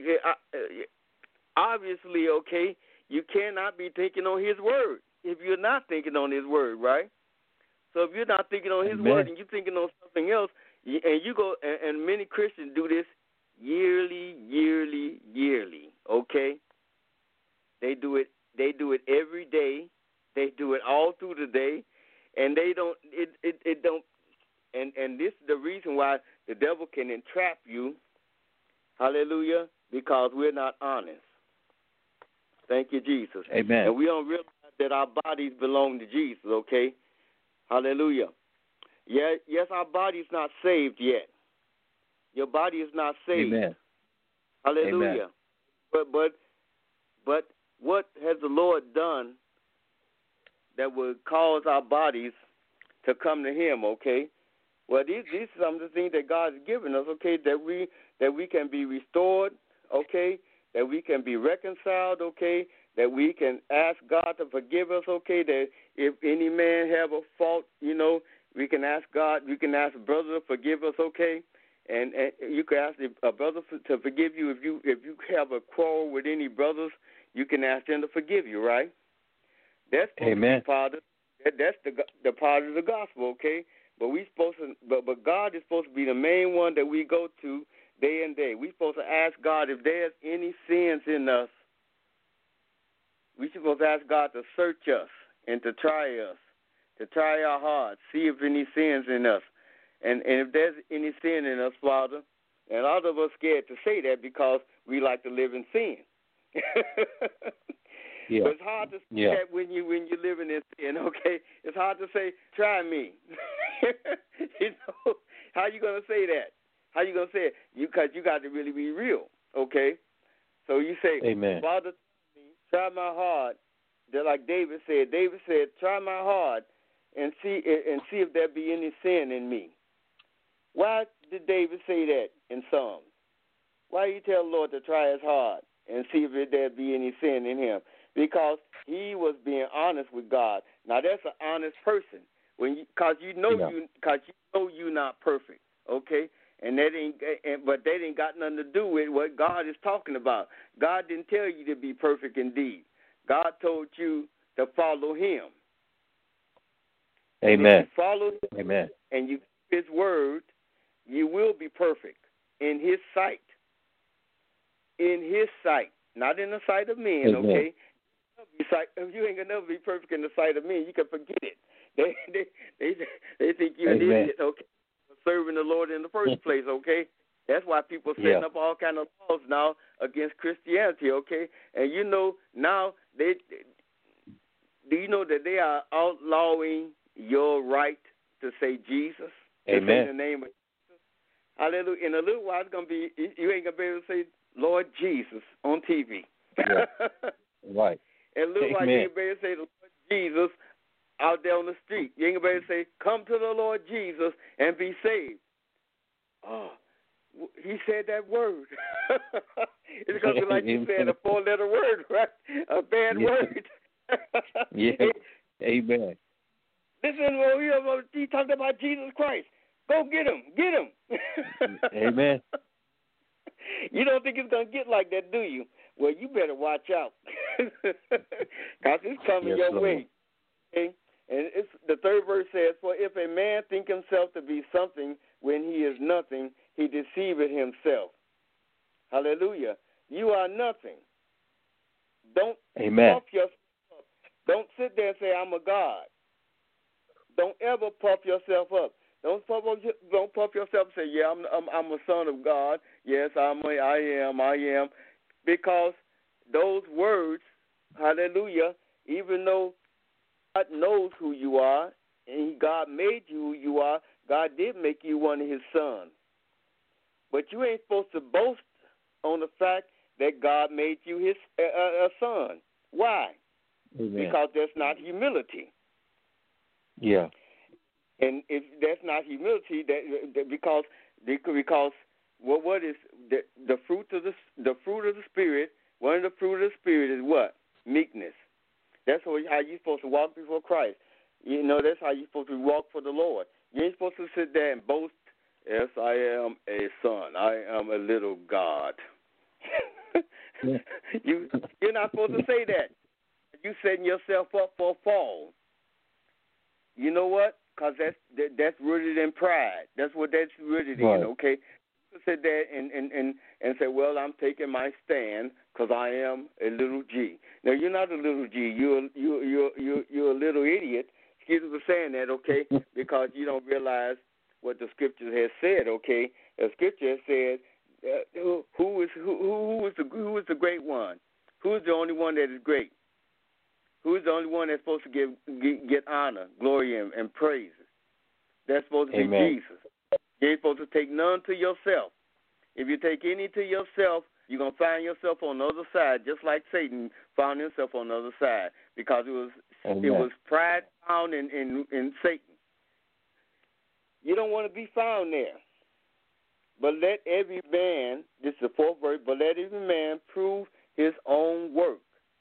obviously, okay, you cannot be thinking on His Word if you're not thinking on His Word, right? So if you're not thinking on His Amen. Word and you're thinking on something else, and you go, and many Christians do this yearly, okay? They do it every day. They do it all through the day, and they don't. It don't. And this is the reason why the devil can entrap you. Hallelujah! Because we're not honest. Thank you, Jesus. Amen. And we don't realize that our bodies belong to Jesus. Okay? Hallelujah. Yeah. Yes, our body's not saved yet. Your body is not saved. Amen. Hallelujah. Amen. But what has the Lord done that will cause our bodies to come to Him? Okay. Well, these are some of the things that God has given us. Okay, that we can be restored. Okay, that we can be reconciled. Okay, that we can ask God to forgive us. Okay, that if any man have a fault, we can ask God. We can ask a brother to forgive us. Okay. And you can ask a brother to forgive you. If you have a quarrel with any brothers, you can ask them to forgive you, right? That's Amen. That's the part of the gospel, okay? But God is supposed to be the main one that we go to day and day. We're supposed to ask God if there's any sins in us. We're supposed to ask God to search us and to try our hearts, see if any sins in us. And if there's any sin in us, Father, and a lot of us scared to say that because we like to live in sin. Yeah. But it's hard to say that when you're living in sin, okay? It's hard to say, try me. How you going to say that? How you going to say it? Because you got to really be real, okay? So you say, Amen. Father, try my heart. Just like David said. David said, try my heart and see if there be any sin in me. Why did David say that in Psalms? Why do you tell the Lord to try his heart and see if there be any sin in him? Because he was being honest with God. Now that's an honest person, because you know you're not perfect, okay? But that ain't got nothing to do with what God is talking about. God didn't tell you to be perfect indeed. God told you to follow Him. Amen. And if you follow Him, Amen. and you keep His word, you will be perfect in His sight. In His sight, not in the sight of men. Amen. Okay. You ain't gonna never be perfect in the sight of men. You can forget it. They think you're an idiot. Okay, serving the Lord in the first place. Okay, that's why people setting up all kind of laws now against Christianity. Okay, and now do you know that they are outlawing your right to say Jesus? Amen. To say the name of Jesus. Hallelujah. In a little while, it's gonna be you ain't gonna be able to say Lord Jesus on TV. Yeah. Right. And a little while, you ain't gonna be able to say the Lord Jesus out there on the street. You ain't gonna be able to say, come to the Lord Jesus and be saved. Oh, he said that word. It's going to be like you said a 4-letter word, right? A bad word. Yeah. Amen. Listen, he talked about Jesus Christ. Go get him. Get him. Amen. You don't think it's going to get like that, do you? Well, you better watch out. Because it's coming your way. Okay? And the third verse says, for if a man think himself to be something when he is nothing, he deceiveth himself. Hallelujah. You are nothing. Don't puff yourself up. Don't sit there and say, I'm a God. Don't ever puff yourself up. Don't puff yourself and say, yeah, I'm a son of God. Yes, I am. Because those words, hallelujah, even though God knows who you are and God made you who you are, God did make you one of his sons. But you ain't supposed to boast on the fact that God made you his a son. Why? Amen. Because that's not humility. Yeah. And if that's not humility, that because what is the fruit of the Spirit? One of the fruit of the Spirit is what? Meekness. That's how you're supposed to walk before Christ. You know, that's how you're supposed to walk for the Lord. You ain't supposed to sit there and boast. Yes, I am a son. I am a little God. You're not supposed to say that. You're setting yourself up for a fall. You know what? Because that's rooted in pride. That's what that's rooted in. Okay, you sit there and say, "Well, I'm taking my stand because I am a little G." Now you're not a little G. You're a little idiot. Excuse me for saying that. Okay, because you don't realize what the scripture has said. Okay, the scripture has said, "Who is the great one? Who is the only one that is great? Who is the only one that's supposed to get honor, glory, and praises? That's supposed to be Jesus. You ain't supposed to take none to yourself. If you take any to yourself, you're going to find yourself on the other side, just like Satan found himself on the other side, because it was pride found in Satan. You don't want to be found there. But let every man, this is the fourth verse, but let every man prove his own work.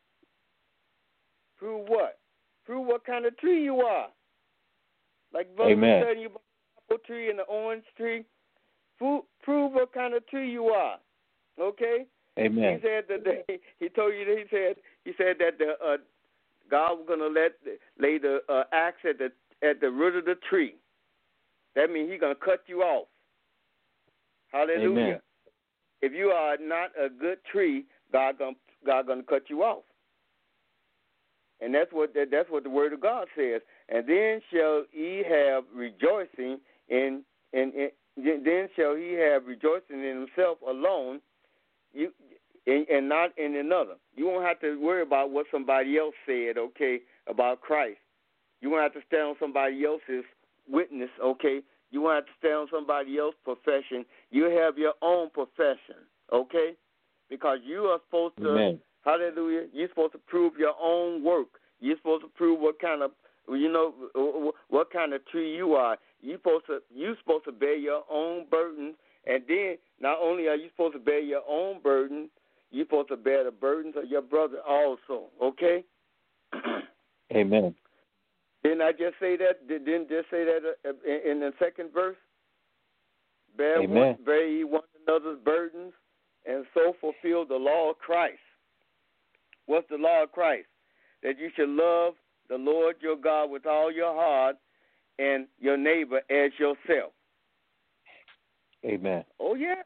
Prove what? Prove what kind of tree you are. Like Brother was telling you about the apple tree and the orange tree. Prove what kind of tree you are. Okay? Amen. He said that he told you that he said that God was gonna lay the axe at the root of the tree. That means He's gonna cut you off. Hallelujah. Amen. If you are not a good tree, God gonna cut you off. And that's what the Word of God says. And then shall he have rejoicing then shall he have rejoicing in himself alone, and not in another. You won't have to worry about what somebody else said, okay, about Christ. You won't have to stand on somebody else's witness, okay. You won't have to stand on somebody else's profession. You have your own profession, okay, because you are supposed to. Amen. Hallelujah. You're supposed to prove your own work. You're supposed to prove what kind of tree you are. You're supposed to bear your own burdens, and then not only are you supposed to bear your own burden, you're supposed to bear the burdens of your brother also. Okay? Amen. Didn't I just say that? Didn't just say that in the second verse? Bear ye one another's burdens, and so fulfill the law of Christ. What's the law of Christ? That you should love the Lord your God with all your heart and your neighbor as yourself. Amen. Oh, yeah.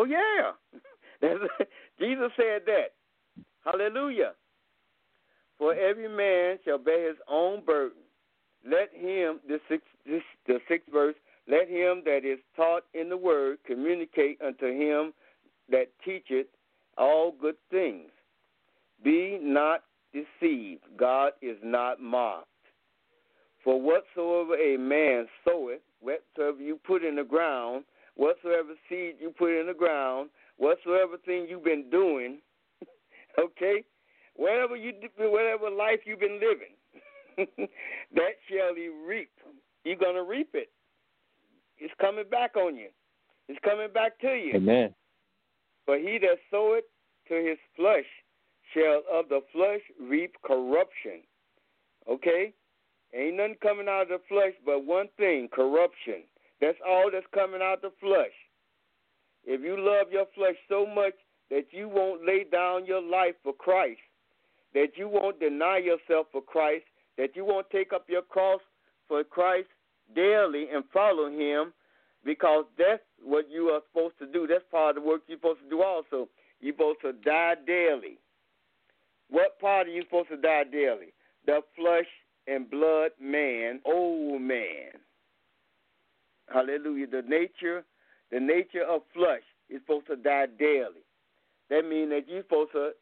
Jesus said that. Hallelujah. For every man shall bear his own burden. Let him, the sixth verse, let him that is taught in the word communicate unto him that teacheth all good things. Be not deceived. God is not mocked. For whatsoever a man soweth, whatsoever you put in the ground, whatsoever seed you put in the ground, whatsoever thing you've been doing, okay, whatever life you've been living, that shall you reap. You're going to reap it. It's coming back on you. It's coming back to you. Amen. For he that soweth to his flesh shall of the flesh reap corruption. Okay? Ain't nothing coming out of the flesh but one thing, corruption. That's all that's coming out of the flesh. If you love your flesh so much that you won't lay down your life for Christ, that you won't deny yourself for Christ, that you won't take up your cross for Christ daily and follow him, because that's what you are supposed to do. That's part of the work you're supposed to do also. You're supposed to die daily. What part are you supposed to die daily? The flesh and blood man, old man. hallelujah, the nature of flesh is supposed to die daily. That means that you're supposed to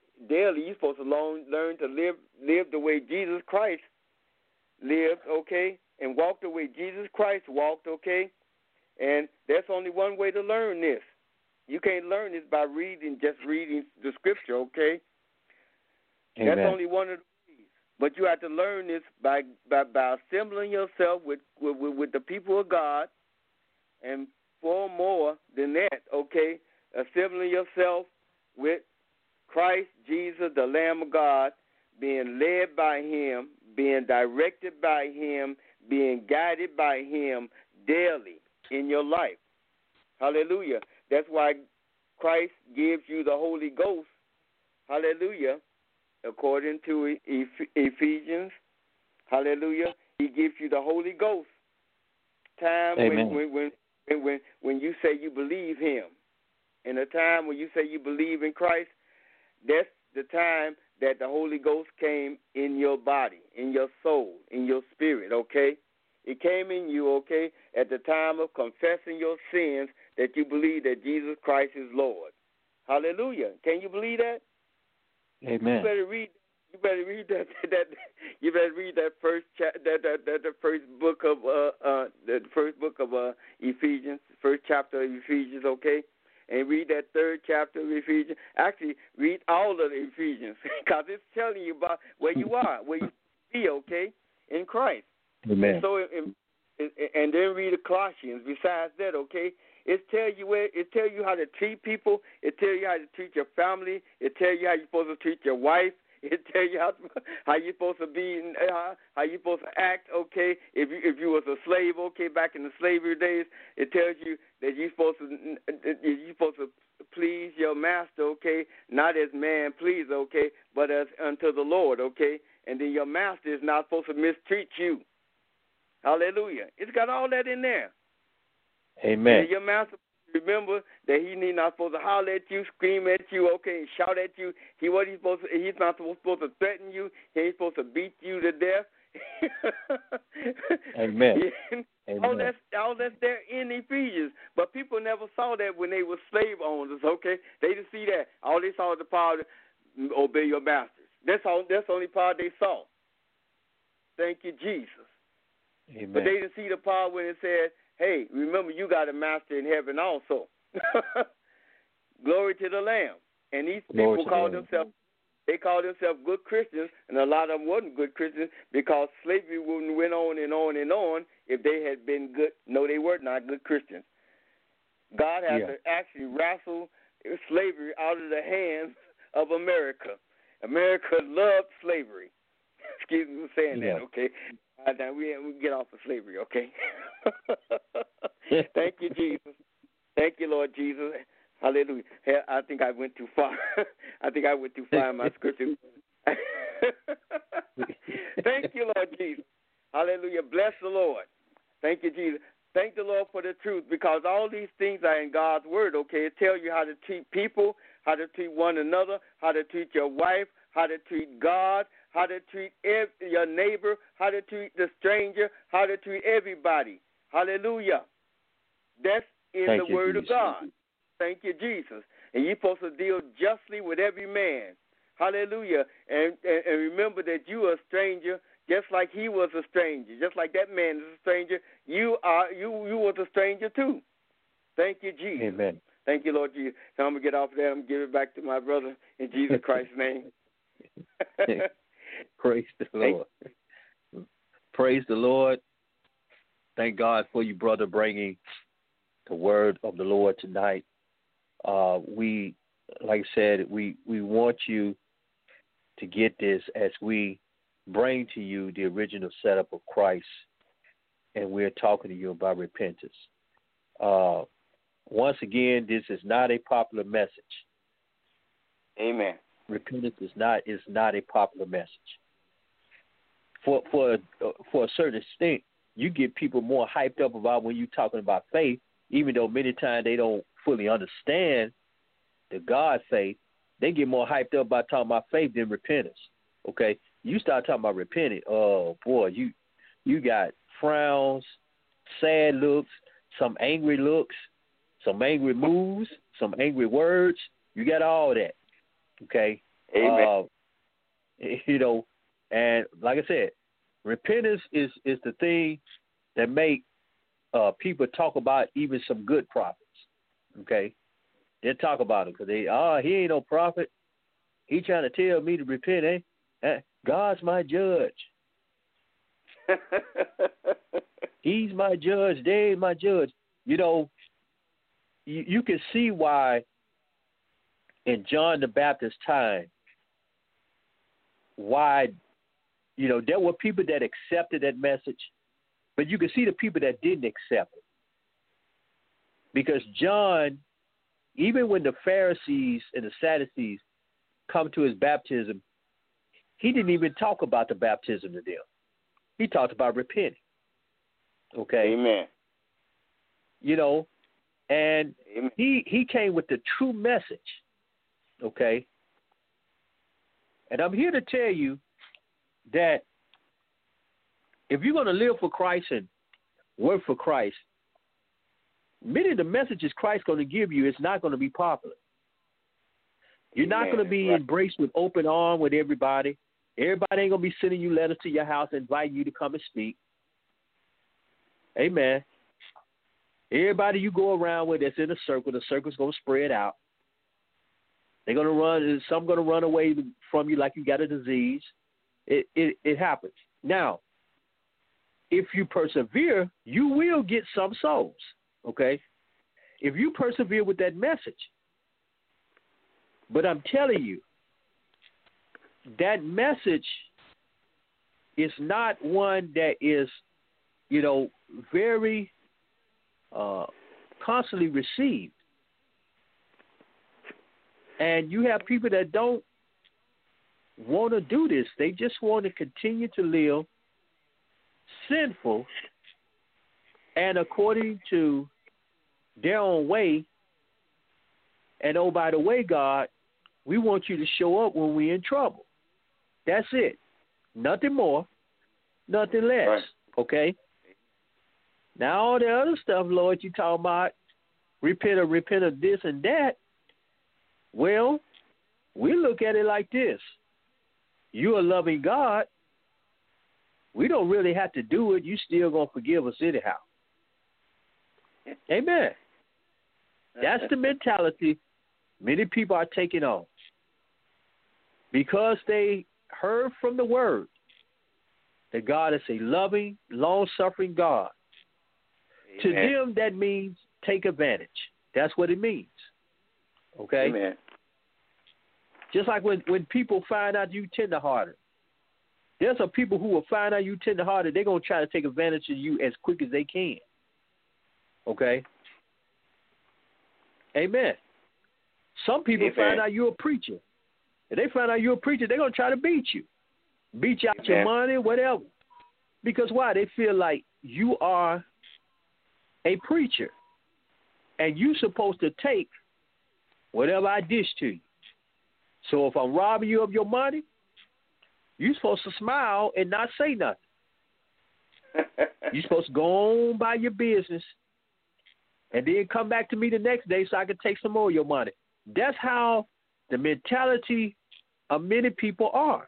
learn to live the way Jesus Christ lived, okay, and walk the way Jesus Christ walked, okay. And there's only one way to learn this. You can't learn this by just reading the scripture, okay? Amen. That's only one of the ways. But you have to learn this by assembling yourself with the people of God, and far more than that, okay? Assembling yourself with Christ Jesus, the Lamb of God, being led by Him, being directed by Him, being guided by Him daily in your life. Hallelujah. That's why Christ gives you the Holy Ghost. Hallelujah. According to Ephesians. Hallelujah. He gives you the Holy Ghost. Time when you say you believe Him. In a time when you say you believe in Christ, that's the time that the Holy Ghost came in your body, in your soul, in your spirit, okay? It came in you, okay, at the time of confessing your sins, that you believe that Jesus Christ is Lord. Hallelujah. Can you believe that? Amen. You better read that. You better read that first the first book of Ephesians, first chapter of Ephesians, okay? And read that third chapter of Ephesians. Actually, read all of the Ephesians, because it's telling you about where you are, where you be, okay, in Christ. Amen. And so, and then read the Colossians. Besides that, okay, it tells you how to treat people. It tells you how to treat your family. It tells you how you're supposed to treat your wife. It tells you how you're supposed to be, how you're supposed to act. Okay, if you was a slave, okay, back in the slavery days, it tells you that you're supposed to please your master, okay, not as man please, okay, but as unto the Lord, okay, and then your master is not supposed to mistreat you. Hallelujah. It's got all that in there. Amen. And your master, remember that he's not supposed to holler at you, scream at you, okay, and shout at you. He's not supposed to threaten you. He ain't supposed to beat you to death. Amen. All that's there in Ephesians. But people never saw that when they were slave owners, okay? They didn't see that. All they saw was the power to obey your masters. That's the only part they saw. Thank you, Jesus. Amen. But they didn't see the part when it said, hey, remember you got a master in heaven also. Glory to the Lamb. And these people called themselves good Christians, and a lot of them wasn't good Christians because slavery went on and on and on if they had been good. No, they were not good Christians. God had to actually wrestle slavery out of the hands of America. America loved slavery. Excuse me for saying that, okay? Now we get off of slavery, okay? Thank you, Jesus. Thank you, Lord Jesus. Hallelujah. I think I went too far. In my scripture. Thank you, Lord Jesus. Hallelujah. Bless the Lord. Thank you, Jesus. Thank the Lord for the truth, because all these things are in God's word, okay? It tells you how to treat people, how to treat one another, how to treat your wife, how to treat God, how to treat your neighbor, how to treat the stranger, how to treat everybody. Hallelujah. That's in the word of God. Thank you, Jesus. And you're supposed to deal justly with every man. Hallelujah. And remember that you are a stranger just like he was a stranger. Just like that man is a stranger, you was a stranger too. Thank you, Jesus. Amen. Thank you, Lord Jesus. Now I'm going to get off there and give it back to my brother in Jesus Christ's name. Praise the Lord. Praise the Lord. Thank God for you, brother, bringing the word of the Lord tonight. We, like I said, we want you to get this as we bring to you the original setup of Christ, and we're talking to you about repentance. Once again, this is not a popular message. Amen. Repentance is not a popular message. For a certain extent, you get people more hyped up about when you're talking about faith, even though many times they don't fully understand the God faith. They get more hyped up about talking about faith than repentance. Okay, you start talking about repenting, oh boy, you got frowns, sad looks, some angry looks, some angry moves, some angry words. You got all that. Okay? Amen. And like I said, repentance is the thing that make people talk about even some good prophets. Okay? They talk about him because he ain't no prophet. He trying to tell me to repent, God's my judge. He's my judge. They ain't my judge. You can see why in John the Baptist's time, why, there were people that accepted that message, but you can see the people that didn't accept it. Because John, even when the Pharisees and the Sadducees come to his baptism, he didn't even talk about the baptism to them. He talked about repenting. Okay? Amen. And Amen. he came with the true message. Okay? And I'm here to tell you that if you're going to live for Christ and work for Christ, many of the messages Christ's going to give you is not going to be popular. You're not going to be embraced with open arms with everybody. Everybody ain't going to be sending you letters to your house inviting you to come and speak. Amen. Everybody you go around with that's in a circle, the circle's going to spread out. They're going to run. Some going to run away from you like you got a disease. It happens. Now, if you persevere, you will get some souls. Okay? If you persevere with that message. But I'm telling you, that message is not one that is, very constantly received. And you have people that don't want to do this. They just want to continue to live sinful and according to their own way. And oh, by the way, God, we want you to show up when we're in trouble. That's it. Nothing more, nothing less. Right. Okay? Now, all the other stuff, Lord, you talking about, repent of this and that. Well, we look at it like this. You're a loving God. We don't really have to do it. You still going to forgive us anyhow. Amen. That's the mentality many people are taking on. Because they heard from the word that God is a loving, long-suffering God. Amen. To them, that means take advantage. That's what it means. Okay? Amen. Just like when people find out you tenderhearted. There's some people who will find out you tenderhearted, they're going to try to take advantage of you as quick as they can. Okay? Amen. Some people find out you're a preacher. If they find out you're a preacher, they're going to try to beat you. Beat you out your money, whatever. Because why? They feel like you are a preacher. And you're supposed to take whatever I dish to you. So if I'm robbing you of your money, you're supposed to smile and not say nothing. You're supposed to go on by your business and then come back to me the next day so I can take some more of your money. That's how the mentality of many people are.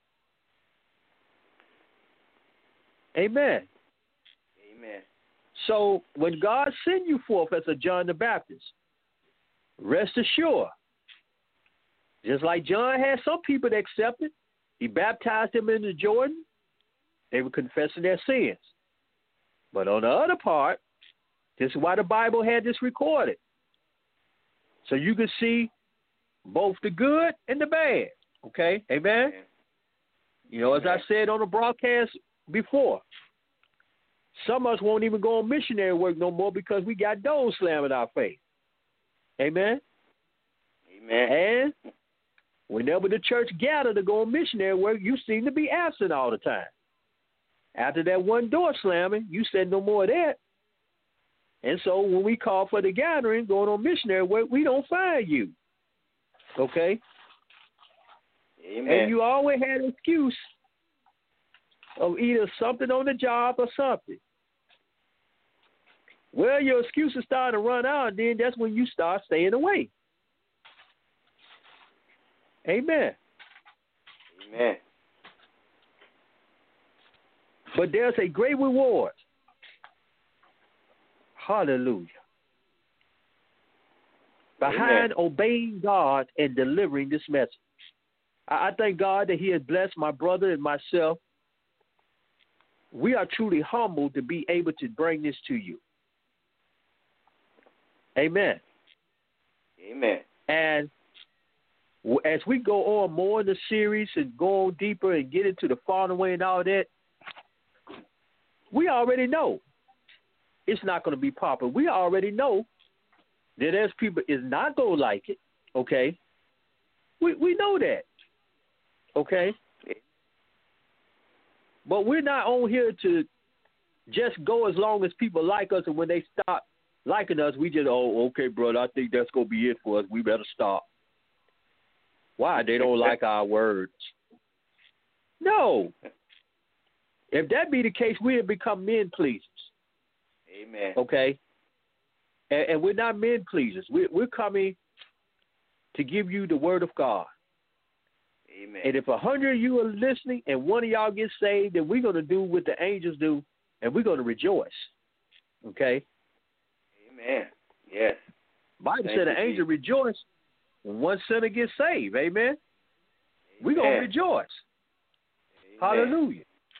Amen. Amen. So when God sent you forth as a John the Baptist, rest assured, just like John had some people that accepted, he baptized them into Jordan, they were confessing their sins. But on the other part, this is why the Bible had this recorded. So you can see both the good and the bad. Okay? Amen? As I said on the broadcast before, some of us won't even go on missionary work no more because we got doors slamming our face. Amen? Amen. And whenever the church gathered to go on missionary work, you seem to be absent all the time. After that one door slamming, you said no more of that. And so when we call for the gathering, going on missionary work, we don't find you. Okay? Amen. And you always had an excuse of either something on the job or something. Well, your excuses start to run out, and then that's when you start staying away. Amen. Amen. But there's a great reward. Hallelujah. Behind obeying God and delivering this message. I thank God that He has blessed my brother and myself. We are truly humbled to be able to bring this to you. Amen. Amen. And as we go on more in the series and go on deeper and get into the far away and all that, we already know it's not going to be popular. We already know that there's people is not going to like it, okay? We know that, okay? But we're not on here to just go as long as people like us, and when they stop liking us, we just, oh, okay, brother, I think that's going to be it for us. We better stop. Why? They don't like our words. No. If that be the case, we have become men pleasers. Amen. Okay? And we're not men pleasers. We're coming to give you the word of God. Amen. And if 100 of you are listening and one of y'all gets saved, then we're going to do what the angels do, and we're going to rejoice. Okay? Amen. Yes. Bible said the angel rejoice when one sinner gets saved. Amen? We're going to rejoice. Amen. Hallelujah.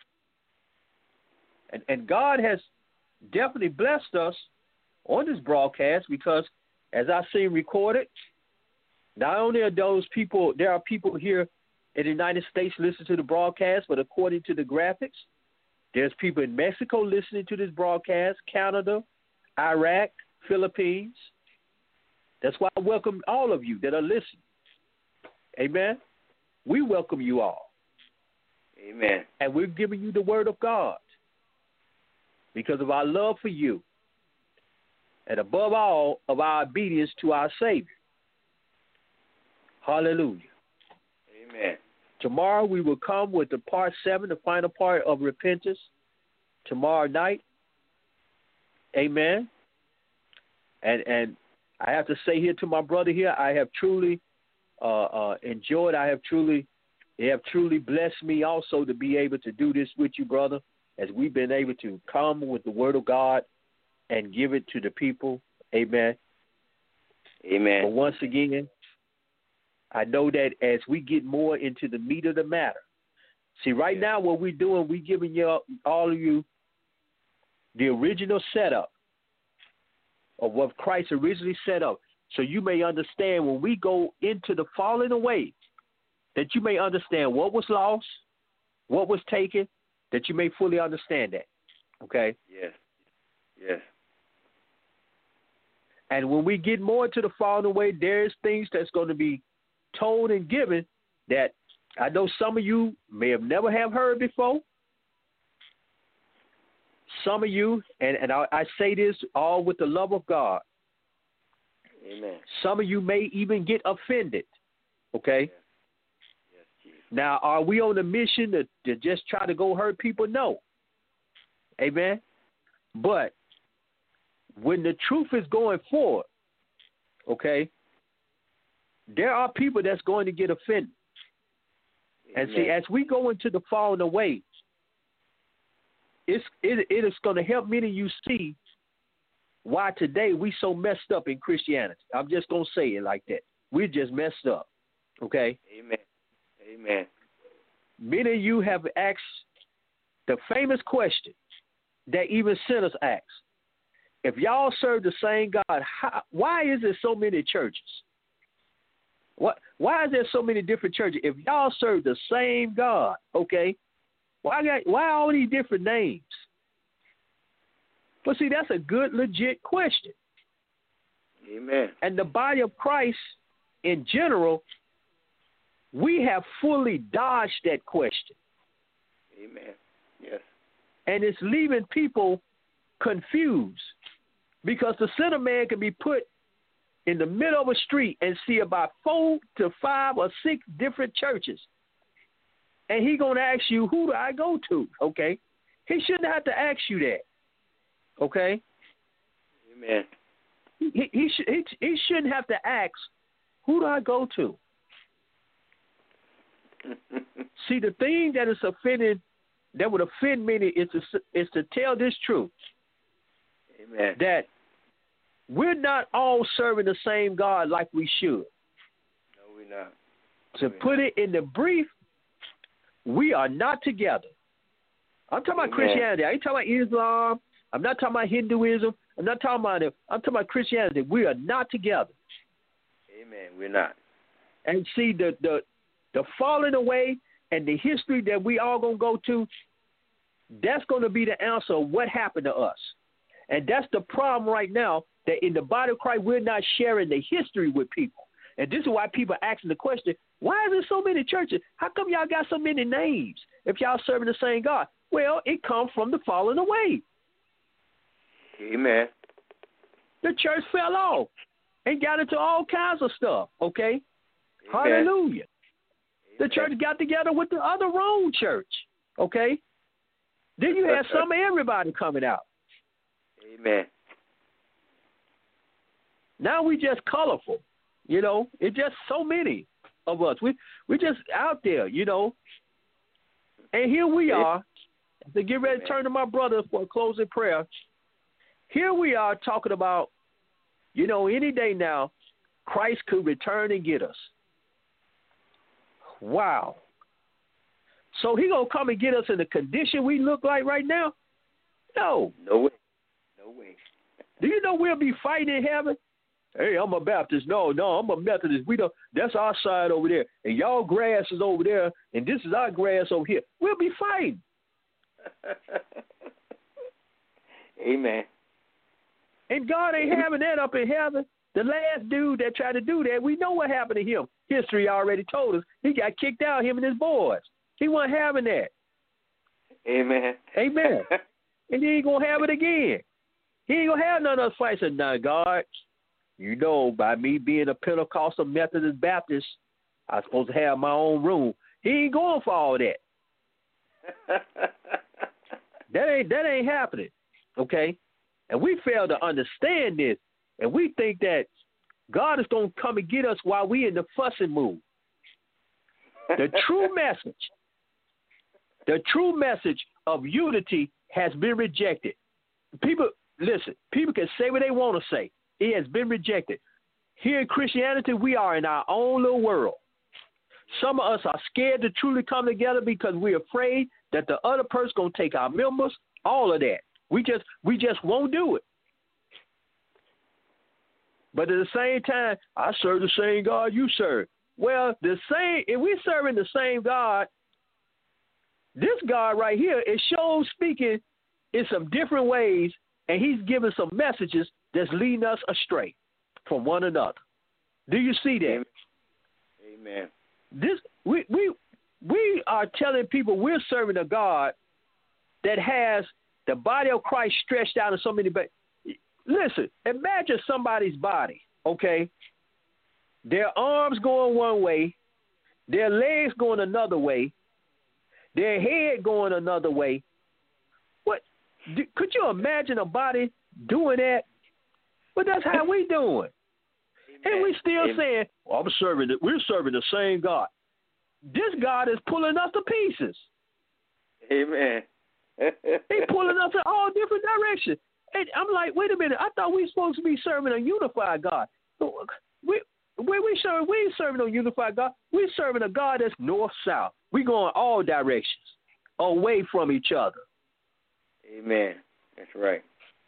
And God has definitely blessed us on this broadcast because, as I've seen recorded, not only are those people, there are people here in the United States listening to the broadcast, but according to the graphics, there's people in Mexico listening to this broadcast, Canada, Iraq, Philippines. That's why I welcome all of you that are listening. Amen. We welcome you all. Amen. And we're giving you the word of God because of our love for you and above all of our obedience to our Savior. Hallelujah. Amen. Tomorrow we will come with the part 7, the final part of repentance, tomorrow night. Amen. And I have to say here to my brother here, I have truly enjoyed. They have truly blessed me also to be able to do this with you, brother, as we've been able to come with the word of God and give it to the people. Amen. Amen. But once again, I know that as we get more into the meat of the matter, see, right now what we're doing, we're giving you all of you the original setup of what Christ originally set up, so you may understand when we go into the falling away, that you may understand what was lost, what was taken, that you may fully understand that. Okay? Yes. Yes. And when we get more into the falling away, there's things that's going to be told and given that I know some of you may have never have heard before. Some of you, and I say this all with the love of God. Amen. Some of you may even get offended. Okay? Yes, Jesus. Now, are we on a mission to just try to go hurt people? No. Amen? But when the truth is going forward, okay, there are people that's going to get offended. Amen. And see, as we go into the falling away, it is going to help many of you see why today we so messed up in Christianity. I'm just going to say it like that. We're just messed up. Okay? Amen. Amen. Many of you have asked the famous question that even sinners ask. If y'all serve the same God, why is there so many churches? Why is there so many different churches? If y'all serve the same God, okay, why all these different names? But see, that's a good, legit question. Amen. And the body of Christ in general, we have fully dodged that question. Amen. Yes. And it's leaving people confused because the sinner man can be put in the middle of a street and see about 4 to 5 or 6 different churches. And he's going to ask you, who do I go to? Okay? He shouldn't have to ask you that. Okay? Amen. He shouldn't have to ask, who do I go to? See, the thing that would offend many is to tell this truth. Amen. That we're not all serving the same God like we should. No, we're not. To put it in the brief, we are not together. I'm talking about Christianity. I ain't talking about Islam. I'm not talking about Hinduism. I'm not talking about it. I'm talking about Christianity. We are not together. Amen. We're not. And see, the falling away and the history that we all going to go to, that's going to be the answer of what happened to us. And that's the problem right now, that in the body of Christ, we're not sharing the history with people. And this is why people are asking the question, why is there so many churches? How come y'all got so many names if y'all serving the same God? Well, it comes from the falling away. Amen. The church fell off and got into all kinds of stuff, okay? Amen. Hallelujah. Amen. The church got together with the other wrong church, okay? Then you had some of everybody coming out. Amen. Now we just colorful, you know. It's just so many of us. We just out there, you know. And here we are. To get ready to turn to my brother for a closing prayer. Here we are talking about, you know, any day now, Christ could return and get us. Wow. So he going to come and get us in the condition we look like right now? No. No way. No way. Do you know we'll be fighting in heaven? Hey, I'm a Baptist. No, I'm a Methodist. That's our side over there. And y'all grass is over there, and this is our grass over here. We'll be fighting. Amen. And God ain't having that up in heaven. The last dude that tried to do that, we know what happened to him. History already told us. He got kicked out, him and his boys. He wasn't having that. Amen. Amen. And he ain't going to have it again. He ain't going to have none of those fights. And now, God, you know, by me being a Pentecostal Methodist Baptist, I'm supposed to have my own room. He ain't going for all that. That ain't happening, okay? And we fail to understand this, and we think that God is going to come and get us while we in the fussing mood. The true message of unity has been rejected. People, listen, people can say what they want to say. It has been rejected. Here in Christianity, we are in our own little world. Some of us are scared to truly come together because we're afraid that the other person's going to take our members, all of that. We just won't do it. But at the same time, I serve the same God you serve. Well, if we're serving the same God, this God right here is shows speaking in some different ways, and he's giving some messages that's leading us astray from one another. Do you see that? Amen. This we are telling people we're serving a God that has the body of Christ stretched out in so many. Listen, imagine somebody's body, okay? Their arms going one way, their legs going another way, their head going another way. Could you imagine a body doing that? But that's how we doing. And we still saying, well, we're serving the same God. This God is pulling us to pieces. Amen. He's pulling us in all different directions. And I'm like, wait a minute, I thought we were supposed to be serving a unified God. We ain't serving a unified God. We're serving a God that's north-south. We going all directions, away from each other. Amen. That's right.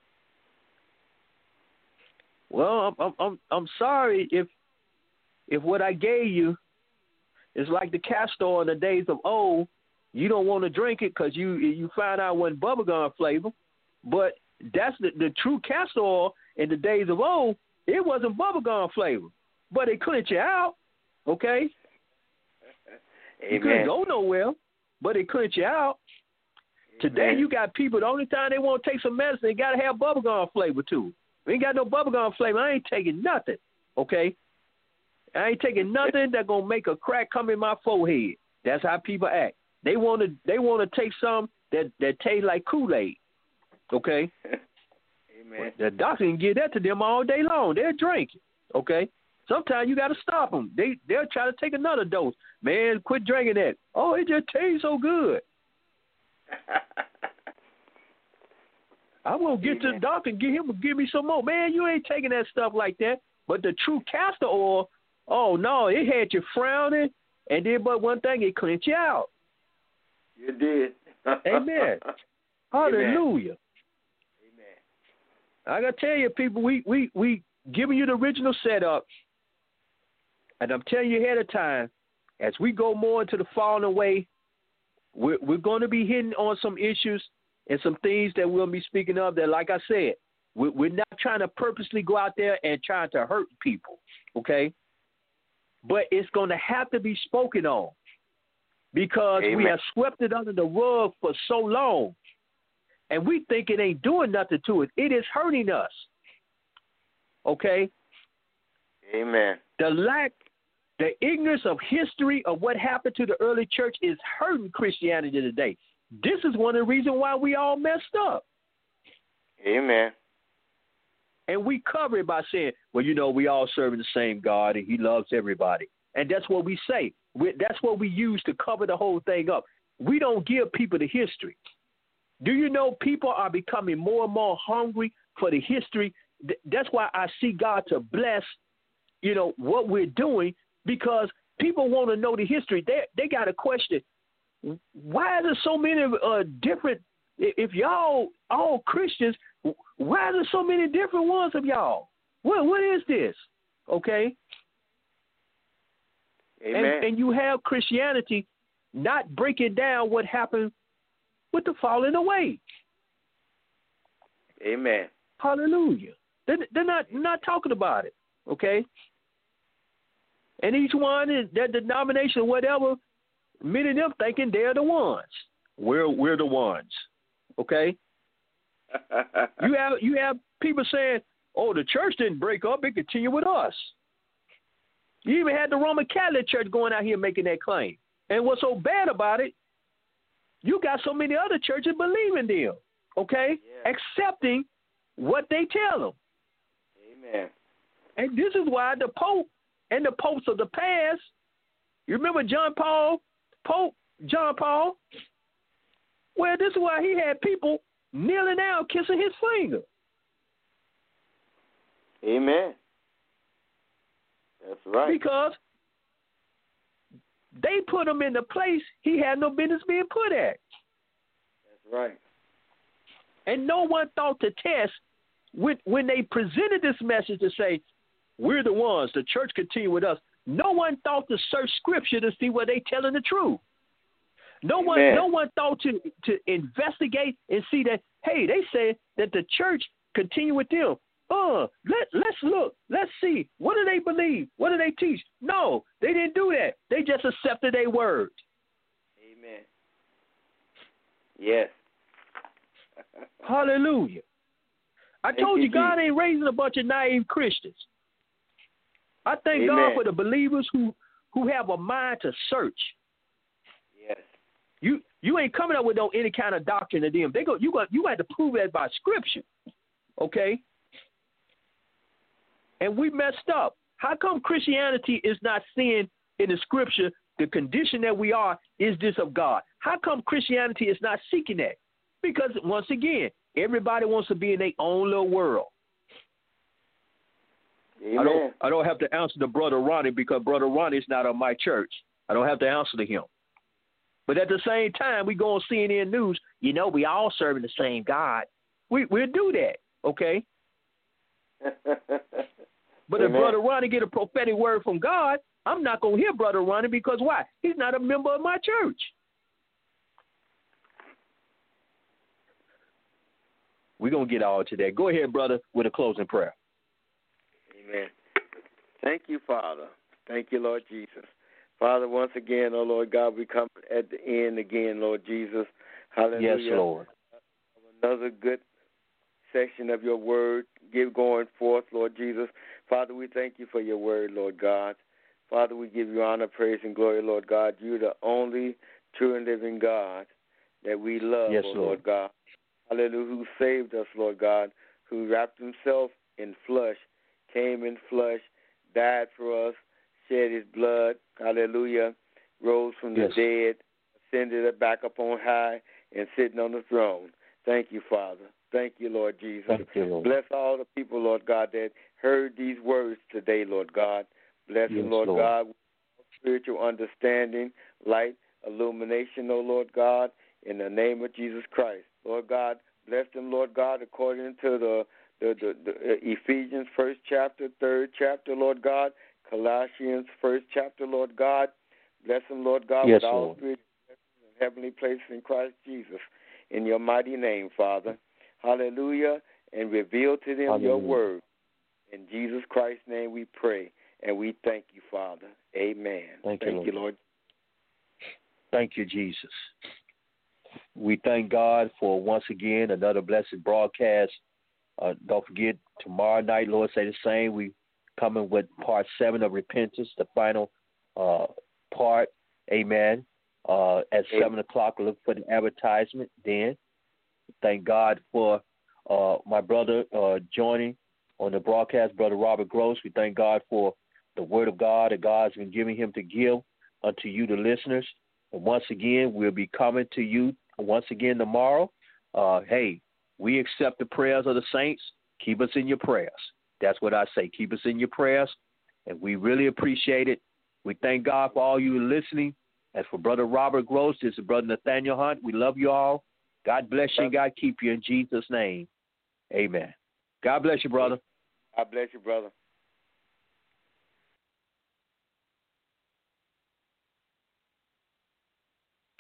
Well, I'm sorry if what I gave you is like the castor in the days of old. You don't want to drink it because you find out it wasn't bubblegum flavor. But that's the true castor oil in the days of old. It wasn't bubblegum flavor, but it cleansed you out. Okay. Amen. You couldn't go nowhere, but it cleansed you out. Amen. Today you got people, the only time they want to take some medicine, they got to have bubblegum flavor too. We ain't got no bubblegum flavor. I ain't taking nothing, okay? I ain't taking nothing that's going to make a crack come in my forehead. That's how people act. They want to take some that taste like Kool-Aid, okay? Amen. The doctor can give that to them all day long. They're drinking. Okay. Sometimes you got to stop them. They'll try to take another dose. Man, quit drinking that. Oh, it just tastes so good. I'm gonna get to the doctor and get him to give me some more. Man, you ain't taking that stuff like that. But the true castor oil, oh no, it had you frowning, and then but one thing, it cleansed you out. You did. Amen. Hallelujah. Amen. I gotta tell you, people, we giving you the original setup, and I'm telling you ahead of time, as we go more into the falling away, we're going to be hitting on some issues and some things that we'll be speaking of that, like I said, we're not trying to purposely go out there and trying to hurt people, okay? But it's going to have to be spoken on because we have swept it under the rug for so long, and we think it ain't doing nothing to it. It is hurting us, okay? Amen. The ignorance of history of what happened to the early church is hurting Christianity today. This is one of the reasons why we all messed up. Amen. And we cover it by saying, well, you know, we all serving the same God and he loves everybody. And that's what we say. That's what we use to cover the whole thing up. We don't give people the history. Do you know people are becoming more and more hungry for the history? That's why I see God to bless, you know, what we're doing, because people want to know the history. They got a question. Why is there so many different, if y'all all Christians, why are there so many different ones of y'all? What is this? Okay? Amen. And you have Christianity not breaking down what happened with the falling away. Amen. Hallelujah. They're not talking about it, okay? And each one is their denomination, whatever, many of them thinking they're the ones. We're the ones, okay? You have people saying, "Oh, the church didn't break up; it continued with us." You even had the Roman Catholic Church going out here making that claim. And what's so bad about it? You got so many other churches believing them, okay, accepting what they tell them. Amen. And this is why the Pope and the popes of the past, you remember Pope John Paul? Well, this is why he had people kneeling down, kissing his finger. Amen. That's right. Because they put him in the place he had no business being put at. That's right. And no one thought to test when they presented this message to say, we're the ones, the church continue with us. No one thought to search scripture to see whether they telling the truth. No one thought to investigate and see that, hey, they said that the church continue with them. Let's look. Let's see. What do they believe? What do they teach? No, they didn't do that. They just accepted their word. Amen. Yes. Hallelujah. I told you, God ain't raising a bunch of naive Christians. I thank God for the believers who have a mind to search. Yes. You ain't coming up with no any kind of doctrine to them. You got to prove that by scripture. Okay? And we messed up. How come Christianity is not seeing in the scripture the condition that we are is this of God? How come Christianity is not seeking that? Because once again, everybody wants to be in their own little world. Amen. I don't have to answer to Brother Ronnie because Brother Ronnie is not on my church. I don't have to answer to him. But at the same time, we go on CNN News, you know, we all serving the same God. We'll do that, okay? But if Brother Ronnie get a prophetic word from God, I'm not going to hear Brother Ronnie because why? He's not a member of my church. We're going to get all to that. Go ahead, brother, with a closing prayer. Amen. Thank you, Father. Thank you, Lord Jesus. Father, once again, oh Lord God, we come at the end again, Lord Jesus. Hallelujah. Yes, Lord. Another good section of your word going forth, Lord Jesus. Father, we thank you for your word, Lord God. Father, we give you honor, praise, and glory, Lord God. You're the only true and living God that we love, yes, oh Lord God. Hallelujah, who saved us, Lord God, who wrapped himself in flesh, came in flesh, died for us, shed his blood, hallelujah, rose from the dead, ascended it back up on high, and sitting on the throne. Thank you, Father. Thank you, Lord Jesus. Thank you, Lord. Bless all the people, Lord God, that heard these words today, Lord God. Bless them, Lord God, with spiritual understanding, light, illumination, O Lord God, in the name of Jesus Christ. Lord God, bless them, Lord God, according to the Ephesians 1st chapter, 3rd chapter, Lord God, Colossians 1st chapter, Lord God. Bless them, Lord God, with all spiritual blessings in heavenly places in Christ Jesus. In your mighty name, Father. Hallelujah. And reveal to them your word. In Jesus Christ's name we pray. And we thank you, Father. Amen. Thank you, Lord. Thank you, Jesus. We thank God for, once again, another blessed broadcast. Don't forget, tomorrow night, Lord say the same. We coming with part 7 of repentance, the final part. Amen. At 7 o'clock, look for the advertisement then. Thank God for my brother joining on the broadcast, Brother Robert Gross. We thank God for the word of God that God's been giving him to give unto you, the listeners. And once again, we'll be coming to you once again tomorrow. Hey, we accept the prayers of the saints. Keep us in your prayers. That's what I say. Keep us in your prayers, and we really appreciate it. We thank God for all you listening. As for Brother Robert Gross, this is Brother Nathaniel Hunt. We love you all. God bless you and God keep you in Jesus' name. Amen. God bless you, brother. God bless you, brother.